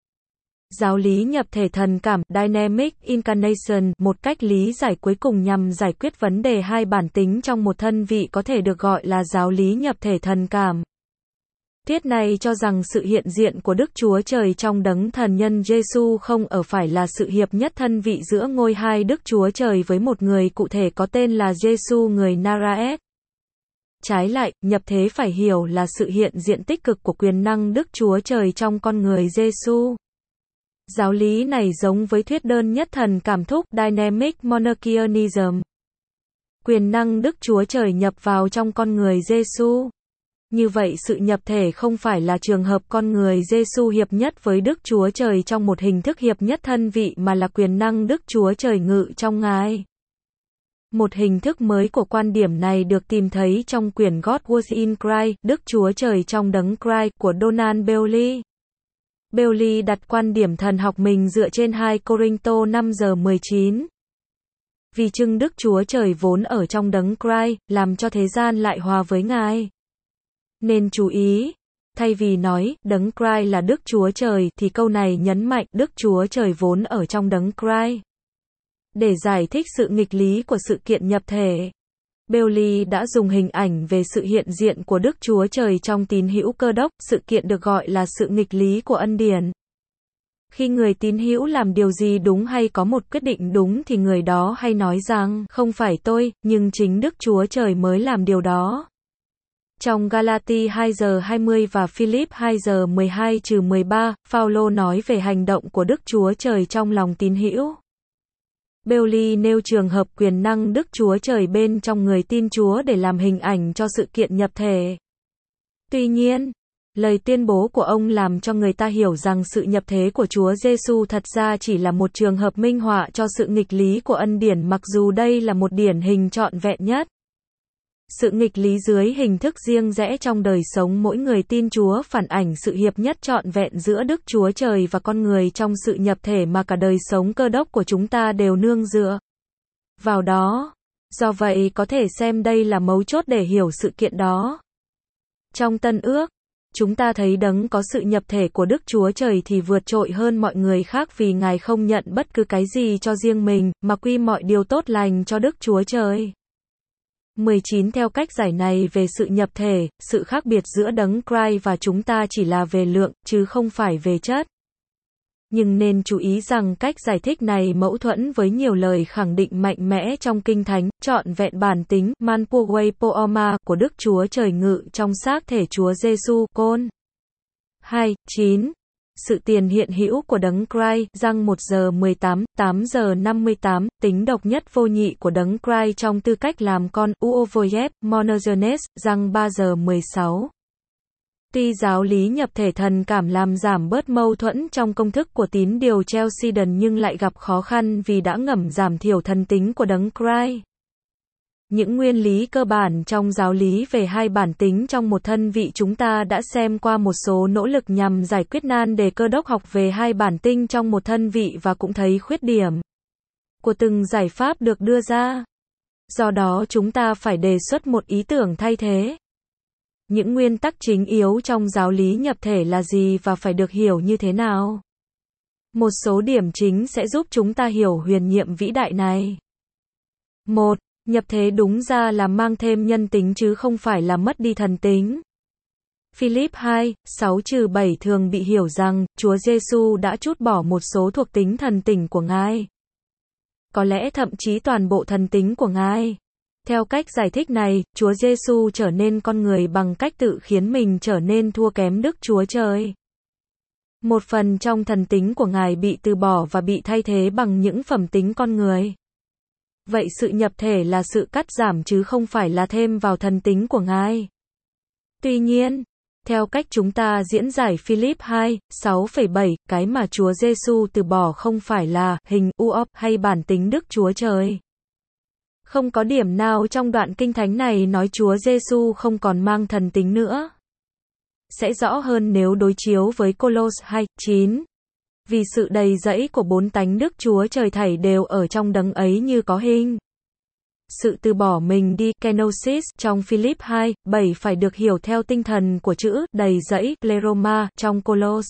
Giáo lý nhập thể thần cảm, Dynamic Incarnation, một cách lý giải cuối cùng nhằm giải quyết vấn đề hai bản tính trong một thân vị có thể được gọi là giáo lý nhập thể thần cảm. Thuyết này cho rằng sự hiện diện của Đức Chúa Trời trong đấng thần nhân Giêsu không ở phải là sự hiệp nhất thân vị giữa ngôi hai Đức Chúa Trời với một người cụ thể có tên là Giêsu người Nazareth. Trái lại, nhập thế phải hiểu là sự hiện diện tích cực của quyền năng Đức Chúa Trời trong con người Giêsu. Giáo lý này giống với thuyết đơn nhất thần cảm thúc Dynamic Monarchianism. Quyền năng Đức Chúa Trời nhập vào trong con người Giêsu. Như vậy sự nhập thể không phải là trường hợp con người Giêsu hiệp nhất với Đức Chúa Trời trong một hình thức hiệp nhất thân vị mà là quyền năng Đức Chúa Trời ngự trong Ngài. Một hình thức mới của quan điểm này được tìm thấy trong quyển God Was in Christ, Đức Chúa Trời trong đấng Christ của Donald Bewley. Bewley đặt quan điểm thần học mình dựa trên 2 Cô-rinh-tô 5 giờ 19. Vì chưng Đức Chúa Trời vốn ở trong đấng Christ, làm cho thế gian lại hòa với Ngài. Nên chú ý, thay vì nói, đấng Christ là Đức Chúa Trời, thì câu này nhấn mạnh, Đức Chúa Trời vốn ở trong đấng Christ. Để giải thích sự nghịch lý của sự kiện nhập thể, Bewley đã dùng hình ảnh về sự hiện diện của Đức Chúa Trời trong tín hữu Cơ đốc, sự kiện được gọi là sự nghịch lý của ân điển. Khi người tín hữu làm điều gì đúng hay có một quyết định đúng thì người đó hay nói rằng, không phải tôi, nhưng chính Đức Chúa Trời mới làm điều đó. Trong Galati 2 giờ 20 và Philip 2 giờ 12-13, Phaolô nói về hành động của Đức Chúa Trời trong lòng tín hữu. Bewley nêu trường hợp quyền năng Đức Chúa Trời bên trong người tin Chúa để làm hình ảnh cho sự kiện nhập thể. Tuy nhiên, lời tuyên bố của ông làm cho người ta hiểu rằng sự nhập thế của Chúa Giêsu thật ra chỉ là một trường hợp minh họa cho sự nghịch lý của ân điển mặc dù đây là một điển hình trọn vẹn nhất. Sự nghịch lý dưới hình thức riêng rẽ trong đời sống mỗi người tin Chúa phản ảnh sự hiệp nhất trọn vẹn giữa Đức Chúa Trời và con người trong sự nhập thể mà cả đời sống cơ đốc của chúng ta đều nương dựa vào đó. Do vậy có thể xem đây là mấu chốt để hiểu sự kiện đó. Trong Tân Ước, chúng ta thấy đấng có sự nhập thể của Đức Chúa Trời thì vượt trội hơn mọi người khác vì Ngài không nhận bất cứ cái gì cho riêng mình, mà quy mọi điều tốt lành cho Đức Chúa Trời. 19 Theo cách giải này về sự nhập thể, sự khác biệt giữa đấng Christ và chúng ta chỉ là về lượng, chứ không phải về chất. Nhưng nên chú ý rằng cách giải thích này mâu thuẫn với nhiều lời khẳng định mạnh mẽ trong Kinh Thánh, trọn vẹn bản tính, manpuwei pooma, của Đức Chúa Trời ngự trong xác thể Chúa Giêsu, Côn 2:9. sự tiền hiện hữu của đấng Christ, răng 1 giờ 18, 8 giờ 58, tính độc nhất vô nhị của đấng Christ trong tư cách làm con, Uovoyev, Monogenes, răng 3 giờ 16. Tuy giáo lý nhập thể thần cảm làm giảm bớt mâu thuẫn trong công thức của tín điều Chalcedon nhưng lại gặp khó khăn vì đã ngầm giảm thiểu thần tính của đấng Christ. Những nguyên lý cơ bản trong giáo lý về hai bản tính trong một thân vị chúng ta đã xem qua một số nỗ lực nhằm giải quyết nan đề cơ đốc học về hai bản tinh trong một thân vị và cũng thấy khuyết điểm của từng giải pháp được đưa ra. Do đó chúng ta phải đề xuất một ý tưởng thay thế. Những nguyên tắc chính yếu trong giáo lý nhập thể là gì và phải được hiểu như thế nào? Một số điểm chính sẽ giúp chúng ta hiểu huyền nhiệm vĩ đại này. 1. Nhập thế đúng ra là mang thêm nhân tính chứ không phải là mất đi thần tính. Philip 2, 6-7 thường bị hiểu rằng, Chúa Giêsu đã trút bỏ một số thuộc tính thần tỉnh của Ngài. Có lẽ thậm chí toàn bộ thần tính của Ngài. Theo cách giải thích này, Chúa Giêsu trở nên con người bằng cách tự khiến mình trở nên thua kém Đức Chúa Trời. Một phần trong thần tính của Ngài bị từ bỏ và bị thay thế bằng những phẩm tính con người. Vậy sự nhập thể là sự cắt giảm chứ không phải là thêm vào thần tính của Ngài. Tuy nhiên, theo cách chúng ta diễn giải Philip 2, 6,7, cái mà Chúa Giêsu từ bỏ không phải là hình uop hay bản tính Đức Chúa Trời. Không có điểm nào trong đoạn kinh thánh này nói Chúa Giêsu không còn mang thần tính nữa. Sẽ rõ hơn nếu đối chiếu với Cô-lô-s 2, 9. Vì sự đầy dẫy của bốn tánh Đức Chúa Trời thảy đều ở trong đấng ấy như có hình. Sự từ bỏ mình đi, kenosis, trong Philip 2, 7 phải được hiểu theo tinh thần của chữ đầy dẫy, pleroma, trong Cô-lô-s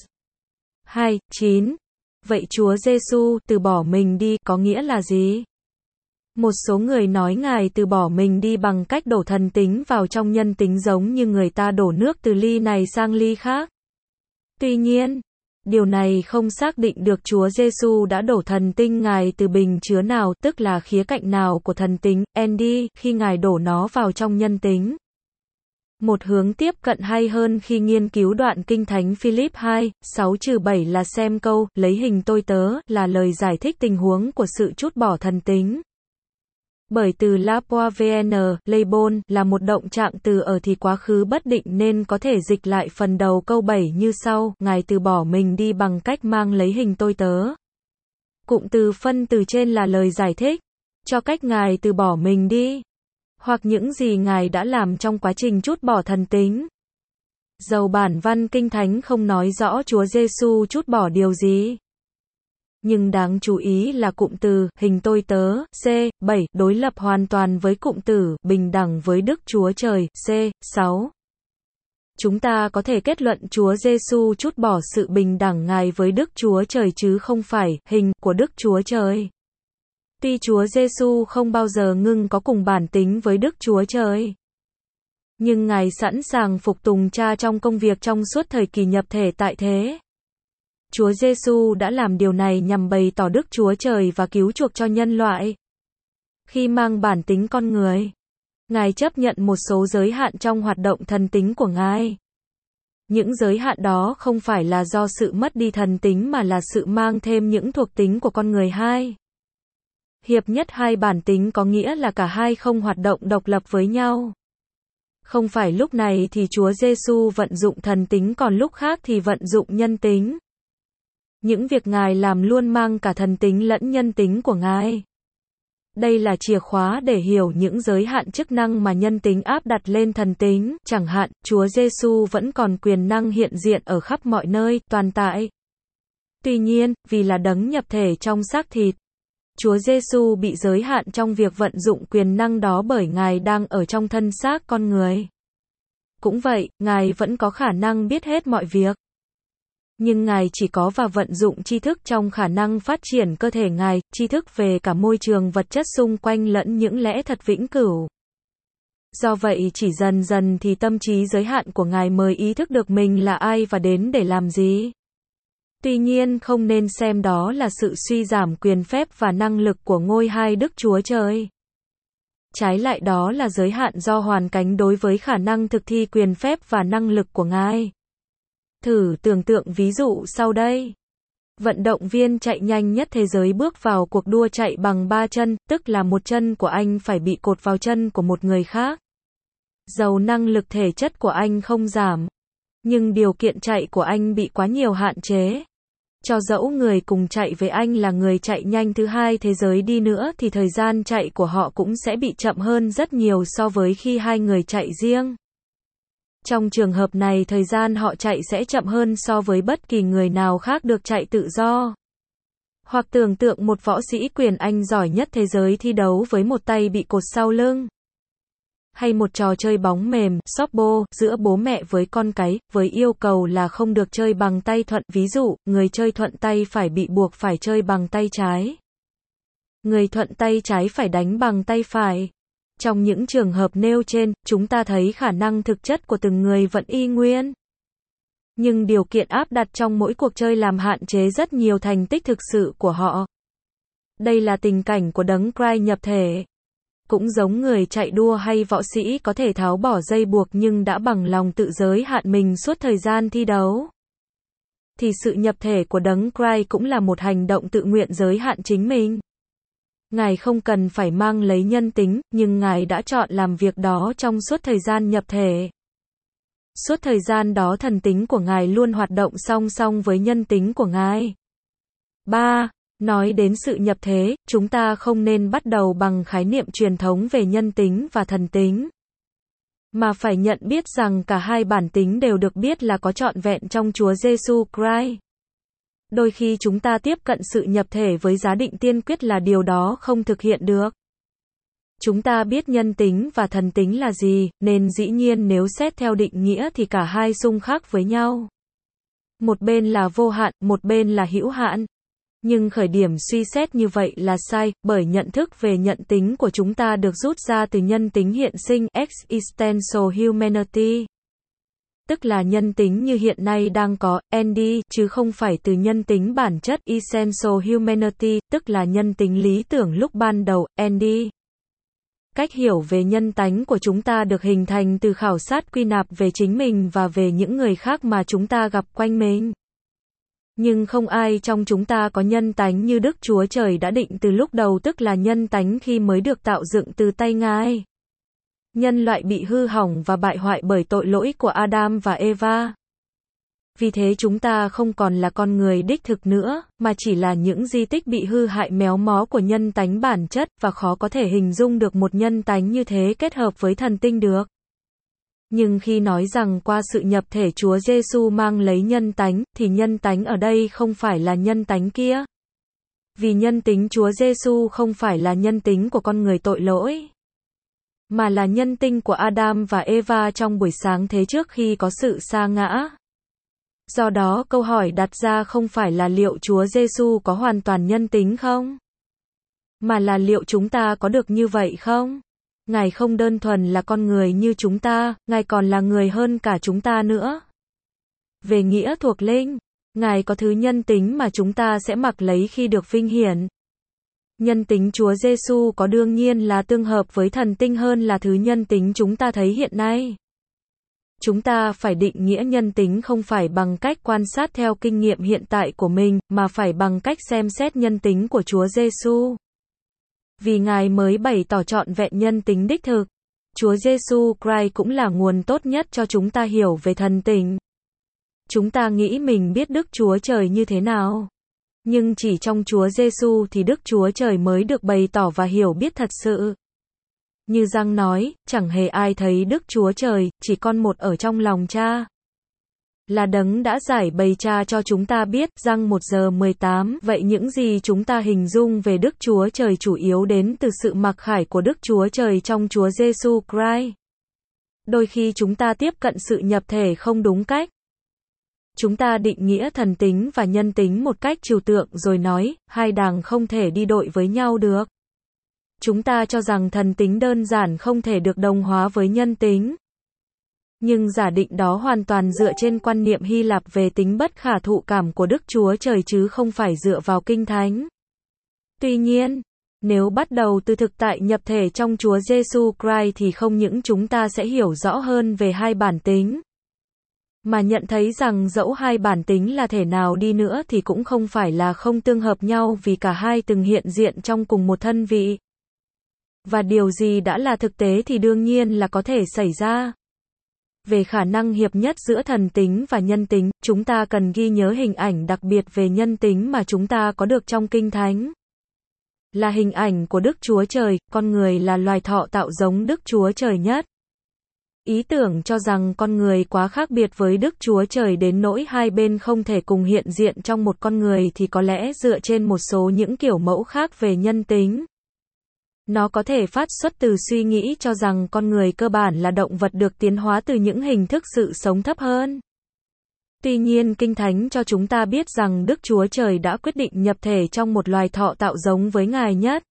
2, 9. Vậy Chúa Giêsu từ bỏ mình đi có nghĩa là gì? Một số người nói Ngài từ bỏ mình đi bằng cách đổ thần tính vào trong nhân tính giống như người ta đổ nước từ ly này sang ly khác. Tuy nhiên, điều này không xác định được Chúa Giêsu đã đổ thần tinh Ngài từ bình chứa nào, tức là khía cạnh nào của thần tính, ND, khi Ngài đổ nó vào trong nhân tính. Một hướng tiếp cận hay hơn khi nghiên cứu đoạn kinh thánh Philip 2, 6-7 là xem câu, lấy hình tôi tớ, là lời giải thích tình huống của sự trút bỏ thần tính. Bởi từ lapoavn, leibon, là một động trạng từ ở thì quá khứ bất định nên có thể dịch lại phần đầu câu 7 như sau, Ngài từ bỏ mình đi bằng cách mang lấy hình tôi tớ. Cụm từ phân từ trên là lời giải thích cho cách Ngài từ bỏ mình đi, hoặc những gì Ngài đã làm trong quá trình trút bỏ thần tính. Dầu bản văn kinh thánh không nói rõ Chúa Giêsu trút bỏ điều gì. Nhưng đáng chú ý là cụm từ, hình tôi tớ, C7, đối lập hoàn toàn với cụm từ, bình đẳng với Đức Chúa Trời, C6. Chúng ta có thể kết luận Chúa Giêsu trút bỏ sự bình đẳng Ngài với Đức Chúa Trời chứ không phải, hình, của Đức Chúa Trời. Tuy Chúa Giêsu không bao giờ ngưng có cùng bản tính với Đức Chúa Trời. Nhưng Ngài sẵn sàng phục tùng Cha trong công việc trong suốt thời kỳ nhập thể tại thế. Chúa Giêsu đã làm điều này nhằm bày tỏ Đức Chúa Trời và cứu chuộc cho nhân loại. Khi mang bản tính con người, Ngài chấp nhận một số giới hạn trong hoạt động thần tính của Ngài. Những giới hạn đó không phải là do sự mất đi thần tính mà là sự mang thêm những thuộc tính của con người hai. Hiệp nhất hai bản tính có nghĩa là cả hai không hoạt động độc lập với nhau. Không phải lúc này thì Chúa Giêsu vận dụng thần tính còn lúc khác thì vận dụng nhân tính. Những việc Ngài làm luôn mang cả thần tính lẫn nhân tính của Ngài. Đây là chìa khóa để hiểu những giới hạn chức năng mà nhân tính áp đặt lên thần tính, chẳng hạn, Chúa Giêsu vẫn còn quyền năng hiện diện ở khắp mọi nơi, toàn tại. Tuy nhiên, vì là đấng nhập thể trong xác thịt, Chúa Giêsu bị giới hạn trong việc vận dụng quyền năng đó bởi Ngài đang ở trong thân xác con người. Cũng vậy, Ngài vẫn có khả năng biết hết mọi việc. Nhưng Ngài chỉ có và vận dụng tri thức trong khả năng phát triển cơ thể Ngài, tri thức về cả môi trường vật chất xung quanh lẫn những lẽ thật vĩnh cửu. Do vậy chỉ dần dần thì tâm trí giới hạn của Ngài mới ý thức được mình là ai và đến để làm gì. Tuy nhiên không nên xem đó là sự suy giảm quyền phép và năng lực của ngôi hai Đức Chúa Trời. Trái lại đó là giới hạn do hoàn cảnh đối với khả năng thực thi quyền phép và năng lực của Ngài. Thử tưởng tượng ví dụ sau đây. Vận động viên chạy nhanh nhất thế giới bước vào cuộc đua chạy bằng 3 chân, tức là một chân của anh phải bị cột vào chân của một người khác. Dầu năng lực thể chất của anh không giảm, nhưng điều kiện chạy của anh bị quá nhiều hạn chế. Cho dẫu người cùng chạy với anh là người chạy nhanh thứ hai thế giới đi nữa thì thời gian chạy của họ cũng sẽ bị chậm hơn rất nhiều so với khi hai người chạy riêng. Trong trường hợp này thời gian họ chạy sẽ chậm hơn so với bất kỳ người nào khác được chạy tự do. Hoặc tưởng tượng một võ sĩ quyền Anh giỏi nhất thế giới thi đấu với một tay bị cột sau lưng. Hay một trò chơi bóng mềm, softball, giữa bố mẹ với con cái, với yêu cầu là không được chơi bằng tay thuận. Ví dụ, người chơi thuận tay phải bị buộc phải chơi bằng tay trái. Người thuận tay trái phải đánh bằng tay phải. Trong những trường hợp nêu trên, chúng ta thấy khả năng thực chất của từng người vẫn y nguyên. Nhưng điều kiện áp đặt trong mỗi cuộc chơi làm hạn chế rất nhiều thành tích thực sự của họ. Đây là tình cảnh của đấng Christ nhập thể. Cũng giống người chạy đua hay võ sĩ có thể tháo bỏ dây buộc nhưng đã bằng lòng tự giới hạn mình suốt thời gian thi đấu. Thì sự nhập thể của đấng Christ cũng là một hành động tự nguyện giới hạn chính mình. Ngài không cần phải mang lấy nhân tính, nhưng Ngài đã chọn làm việc đó trong suốt thời gian nhập thể. Suốt thời gian đó thần tính của Ngài luôn hoạt động song song với nhân tính của Ngài. 3. Nói đến sự nhập thế, chúng ta không nên bắt đầu bằng khái niệm truyền thống về nhân tính và thần tính. Mà phải nhận biết rằng cả hai bản tính đều được biết là có trọn vẹn trong Chúa Giêsu Christ. Đôi khi chúng ta tiếp cận sự nhập thể với giả định tiên quyết là điều đó không thực hiện được. Chúng ta biết nhân tính và thần tính là gì, nên dĩ nhiên nếu xét theo định nghĩa thì cả hai xung khắc với nhau. Một bên là vô hạn, một bên là hữu hạn. Nhưng khởi điểm suy xét như vậy là sai, bởi nhận thức về nhận tính của chúng ta được rút ra từ nhân tính hiện sinh, existential humanity. Tức là nhân tính như hiện nay đang có, ND, chứ không phải từ nhân tính bản chất, essential humanity, tức là nhân tính lý tưởng lúc ban đầu, ND. Cách hiểu về nhân tánh của chúng ta được hình thành từ khảo sát quy nạp về chính mình và về những người khác mà chúng ta gặp quanh mình. Nhưng không ai trong chúng ta có nhân tánh như Đức Chúa Trời đã định từ lúc đầu, tức là nhân tánh khi mới được tạo dựng từ tay Ngài. Nhân loại bị hư hỏng và bại hoại bởi tội lỗi của Adam và Eva. Vì thế chúng ta không còn là con người đích thực nữa, mà chỉ là những di tích bị hư hại méo mó của nhân tánh bản chất, và khó có thể hình dung được một nhân tánh như thế kết hợp với thần tinh được. Nhưng khi nói rằng qua sự nhập thể Chúa Giêsu mang lấy nhân tánh, thì nhân tánh ở đây không phải là nhân tánh kia. Vì nhân tính Chúa Giêsu không phải là nhân tính của con người tội lỗi, mà là nhân tính của Adam và Eva trong buổi sáng thế trước khi có sự sa ngã. Do đó câu hỏi đặt ra không phải là liệu Chúa Giêsu có hoàn toàn nhân tính không? Mà là liệu chúng ta có được như vậy không? Ngài không đơn thuần là con người như chúng ta, Ngài còn là người hơn cả chúng ta nữa. Về nghĩa thuộc linh, Ngài có thứ nhân tính mà chúng ta sẽ mặc lấy khi được vinh hiển. Nhân tính Chúa Giêsu có đương nhiên là tương hợp với thần tinh hơn là thứ nhân tính chúng ta thấy hiện nay. Chúng ta phải định nghĩa nhân tính không phải bằng cách quan sát theo kinh nghiệm hiện tại của mình, mà phải bằng cách xem xét nhân tính của Chúa Giêsu. Vì Ngài mới bày tỏ trọn vẹn nhân tính đích thực. Chúa Giêsu Christ cũng là nguồn tốt nhất cho chúng ta hiểu về thần tính. Chúng ta nghĩ mình biết Đức Chúa Trời như thế nào? Nhưng chỉ trong Chúa Giêsu thì Đức Chúa Trời mới được bày tỏ và hiểu biết thật sự. Như Giăng nói, chẳng hề ai thấy Đức Chúa Trời, chỉ con một ở trong lòng Cha. Là đấng đã giải bày Cha cho chúng ta biết, Giăng 1:18. Vậy những gì chúng ta hình dung về Đức Chúa Trời chủ yếu đến từ sự mặc khải của Đức Chúa Trời trong Chúa Giêsu Christ. Đôi khi chúng ta tiếp cận sự nhập thể không đúng cách. Chúng ta định nghĩa thần tính và nhân tính một cách trừu tượng rồi nói, hai đàng không thể đi đội với nhau được. Chúng ta cho rằng thần tính đơn giản không thể được đồng hóa với nhân tính. Nhưng giả định đó hoàn toàn dựa trên quan niệm Hy Lạp về tính bất khả thụ cảm của Đức Chúa Trời chứ không phải dựa vào Kinh Thánh. Tuy nhiên, nếu bắt đầu từ thực tại nhập thể trong Chúa Giêsu Christ thì không những chúng ta sẽ hiểu rõ hơn về hai bản tính, Mà nhận thấy rằng dẫu hai bản tính là thể nào đi nữa thì cũng không phải là không tương hợp nhau vì cả hai từng hiện diện trong cùng một thân vị. Và điều gì đã là thực tế thì đương nhiên là có thể xảy ra. Về khả năng hiệp nhất giữa thần tính và nhân tính, chúng ta cần ghi nhớ hình ảnh đặc biệt về nhân tính mà chúng ta có được trong Kinh Thánh. Là hình ảnh của Đức Chúa Trời, con người là loài thọ tạo giống Đức Chúa Trời nhất. Ý tưởng cho rằng con người quá khác biệt với Đức Chúa Trời đến nỗi hai bên không thể cùng hiện diện trong một con người thì có lẽ dựa trên một số những kiểu mẫu khác về nhân tính. Nó có thể phát xuất từ suy nghĩ cho rằng con người cơ bản là động vật được tiến hóa từ những hình thức sự sống thấp hơn. Tuy nhiên Kinh Thánh cho chúng ta biết rằng Đức Chúa Trời đã quyết định nhập thể trong một loài thọ tạo giống với Ngài nhất.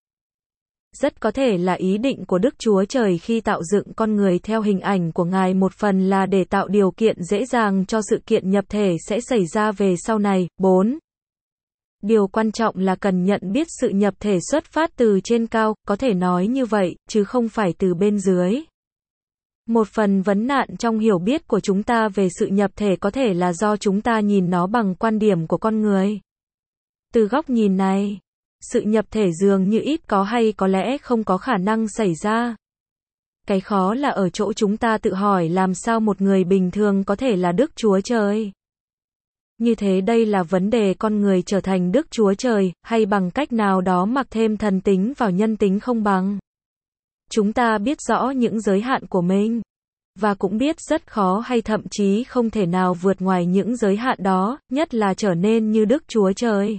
Rất có thể là ý định của Đức Chúa Trời khi tạo dựng con người theo hình ảnh của Ngài một phần là để tạo điều kiện dễ dàng cho sự kiện nhập thể sẽ xảy ra về sau này. 4. Điều quan trọng là cần nhận biết sự nhập thể xuất phát từ trên cao, có thể nói như vậy, chứ không phải từ bên dưới. Một phần vấn nạn trong hiểu biết của chúng ta về sự nhập thể có thể là do chúng ta nhìn nó bằng quan điểm của con người. Từ góc nhìn này, sự nhập thể dường như ít có hay có lẽ không có khả năng xảy ra. Cái khó là ở chỗ chúng ta tự hỏi làm sao một người bình thường có thể là Đức Chúa Trời. Như thế đây là vấn đề con người trở thành Đức Chúa Trời, hay bằng cách nào đó mặc thêm thần tính vào nhân tính không bằng. Chúng ta biết rõ những giới hạn của mình. Và cũng biết rất khó hay thậm chí không thể nào vượt ngoài những giới hạn đó, nhất là trở nên như Đức Chúa Trời.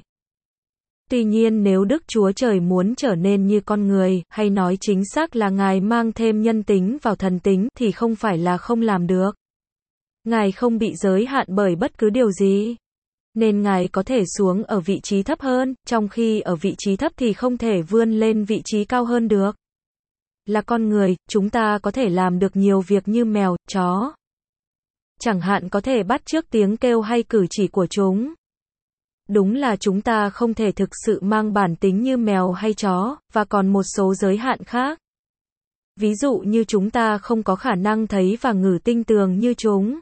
Tuy nhiên nếu Đức Chúa Trời muốn trở nên như con người, hay nói chính xác là Ngài mang thêm nhân tính vào thần tính, thì không phải là không làm được. Ngài không bị giới hạn bởi bất cứ điều gì. Nên Ngài có thể xuống ở vị trí thấp hơn, trong khi ở vị trí thấp thì không thể vươn lên vị trí cao hơn được. Là con người, chúng ta có thể làm được nhiều việc như mèo, chó. Chẳng hạn có thể bắt chước tiếng kêu hay cử chỉ của chúng. Đúng là chúng ta không thể thực sự mang bản tính như mèo hay chó, và còn một số giới hạn khác. Ví dụ như chúng ta không có khả năng thấy và ngửi tinh tường như chúng.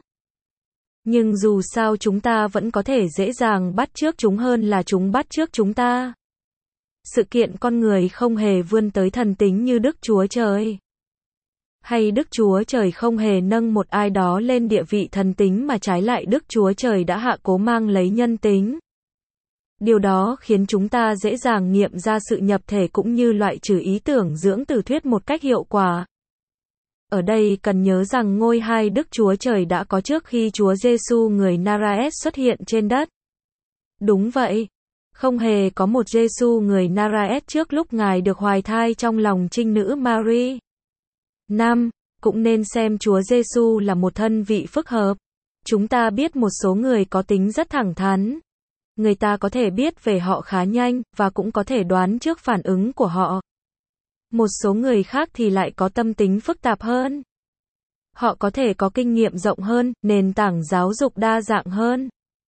Nhưng dù sao chúng ta vẫn có thể dễ dàng bắt chước chúng hơn là chúng bắt chước chúng ta. Sự kiện con người không hề vươn tới thần tính như Đức Chúa Trời. Hay Đức Chúa Trời không hề nâng một ai đó lên địa vị thần tính mà trái lại Đức Chúa Trời đã hạ cố mang lấy nhân tính. Điều đó khiến chúng ta dễ dàng nghiệm ra sự nhập thể cũng như loại trừ ý tưởng dưỡng từ thuyết một cách hiệu quả. Ở đây cần nhớ rằng ngôi hai Đức Chúa Trời đã có trước khi Chúa Giêsu người Nazareth xuất hiện trên đất. Đúng vậy. Không hề có một Giêsu người Nazareth trước lúc Ngài được hoài thai trong lòng trinh nữ Mary. 5. Cũng nên xem Chúa Giêsu là một thân vị phức hợp. Chúng ta biết một số người có tính rất thẳng thắn. Người ta có thể biết về họ khá nhanh, và cũng có thể đoán trước phản ứng của họ. Một số người khác thì lại có tâm tính phức tạp hơn. Họ có thể có kinh nghiệm rộng hơn, nền tảng giáo dục đa dạng hơn.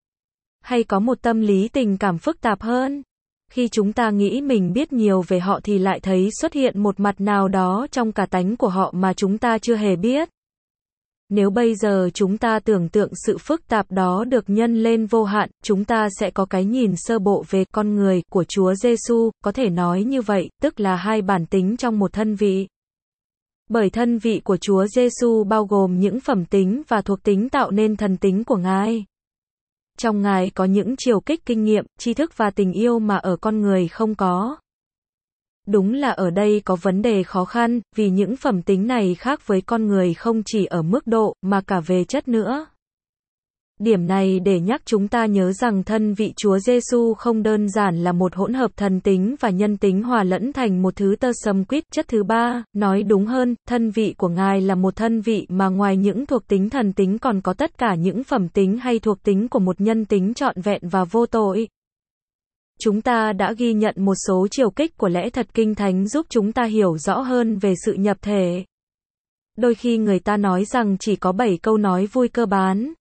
Hay có một tâm lý tình cảm phức tạp hơn. Khi chúng ta nghĩ mình biết nhiều về họ thì lại thấy xuất hiện một mặt nào đó trong cả tánh của họ mà chúng ta chưa hề biết. Nếu bây giờ chúng ta tưởng tượng sự phức tạp đó được nhân lên vô hạn, chúng ta sẽ có cái nhìn sơ bộ về con người của Chúa Giêsu, có thể nói như vậy, tức là hai bản tính trong một thân vị. Bởi thân vị của Chúa Giêsu bao gồm những phẩm tính và thuộc tính tạo nên thần tính của Ngài. Trong Ngài có những chiều kích kinh nghiệm, tri thức và tình yêu mà ở con người không có. Đúng là ở đây có vấn đề khó khăn, vì những phẩm tính này khác với con người không chỉ ở mức độ, mà cả về chất nữa. Điểm này để nhắc chúng ta nhớ rằng thân vị Chúa Giêsu không đơn giản là một hỗn hợp thần tính và nhân tính hòa lẫn thành một thứ tơ sầm quýt. Chất thứ ba, nói đúng hơn, thân vị của Ngài là một thân vị mà ngoài những thuộc tính thần tính còn có tất cả những phẩm tính hay thuộc tính của một nhân tính trọn vẹn và vô tội. Chúng ta đã ghi nhận một số chiều kích của lẽ thật Kinh Thánh giúp chúng ta hiểu rõ hơn về sự nhập thể. Đôi khi người ta nói rằng chỉ có 7 câu nói vui cơ bản.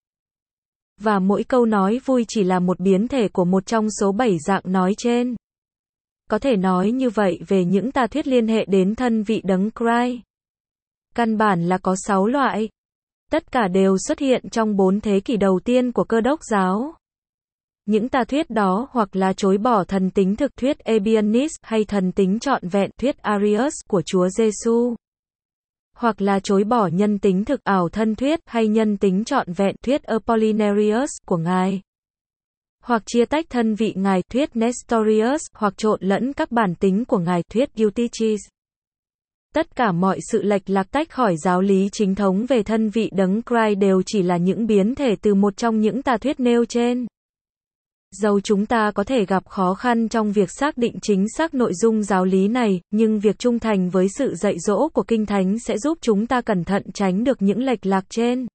Và mỗi câu nói vui chỉ là một biến thể của một trong số 7 dạng nói trên. Có thể nói như vậy về những tà thuyết liên hệ đến thân vị Đấng Christ. Căn bản là có 6 loại. Tất cả đều xuất hiện trong 4 thế kỷ đầu tiên của Cơ đốc giáo. Những tà thuyết đó hoặc là chối bỏ thần tính thực thuyết Ebionis hay thần tính trọn vẹn thuyết Arius của Chúa Giêsu, hoặc là chối bỏ nhân tính thực ảo thân thuyết hay nhân tính trọn vẹn thuyết Apollinarius của Ngài, hoặc chia tách thân vị Ngài thuyết Nestorius hoặc trộn lẫn các bản tính của Ngài thuyết Eutyches. Tất cả mọi sự lệch lạc tách khỏi giáo lý chính thống về thân vị Đấng Christ đều chỉ là những biến thể từ một trong những tà thuyết nêu trên. Dầu chúng ta có thể gặp khó khăn trong việc xác định chính xác nội dung giáo lý này, nhưng việc trung thành với sự dạy dỗ của Kinh Thánh sẽ giúp chúng ta cẩn thận tránh được những lệch lạc trên.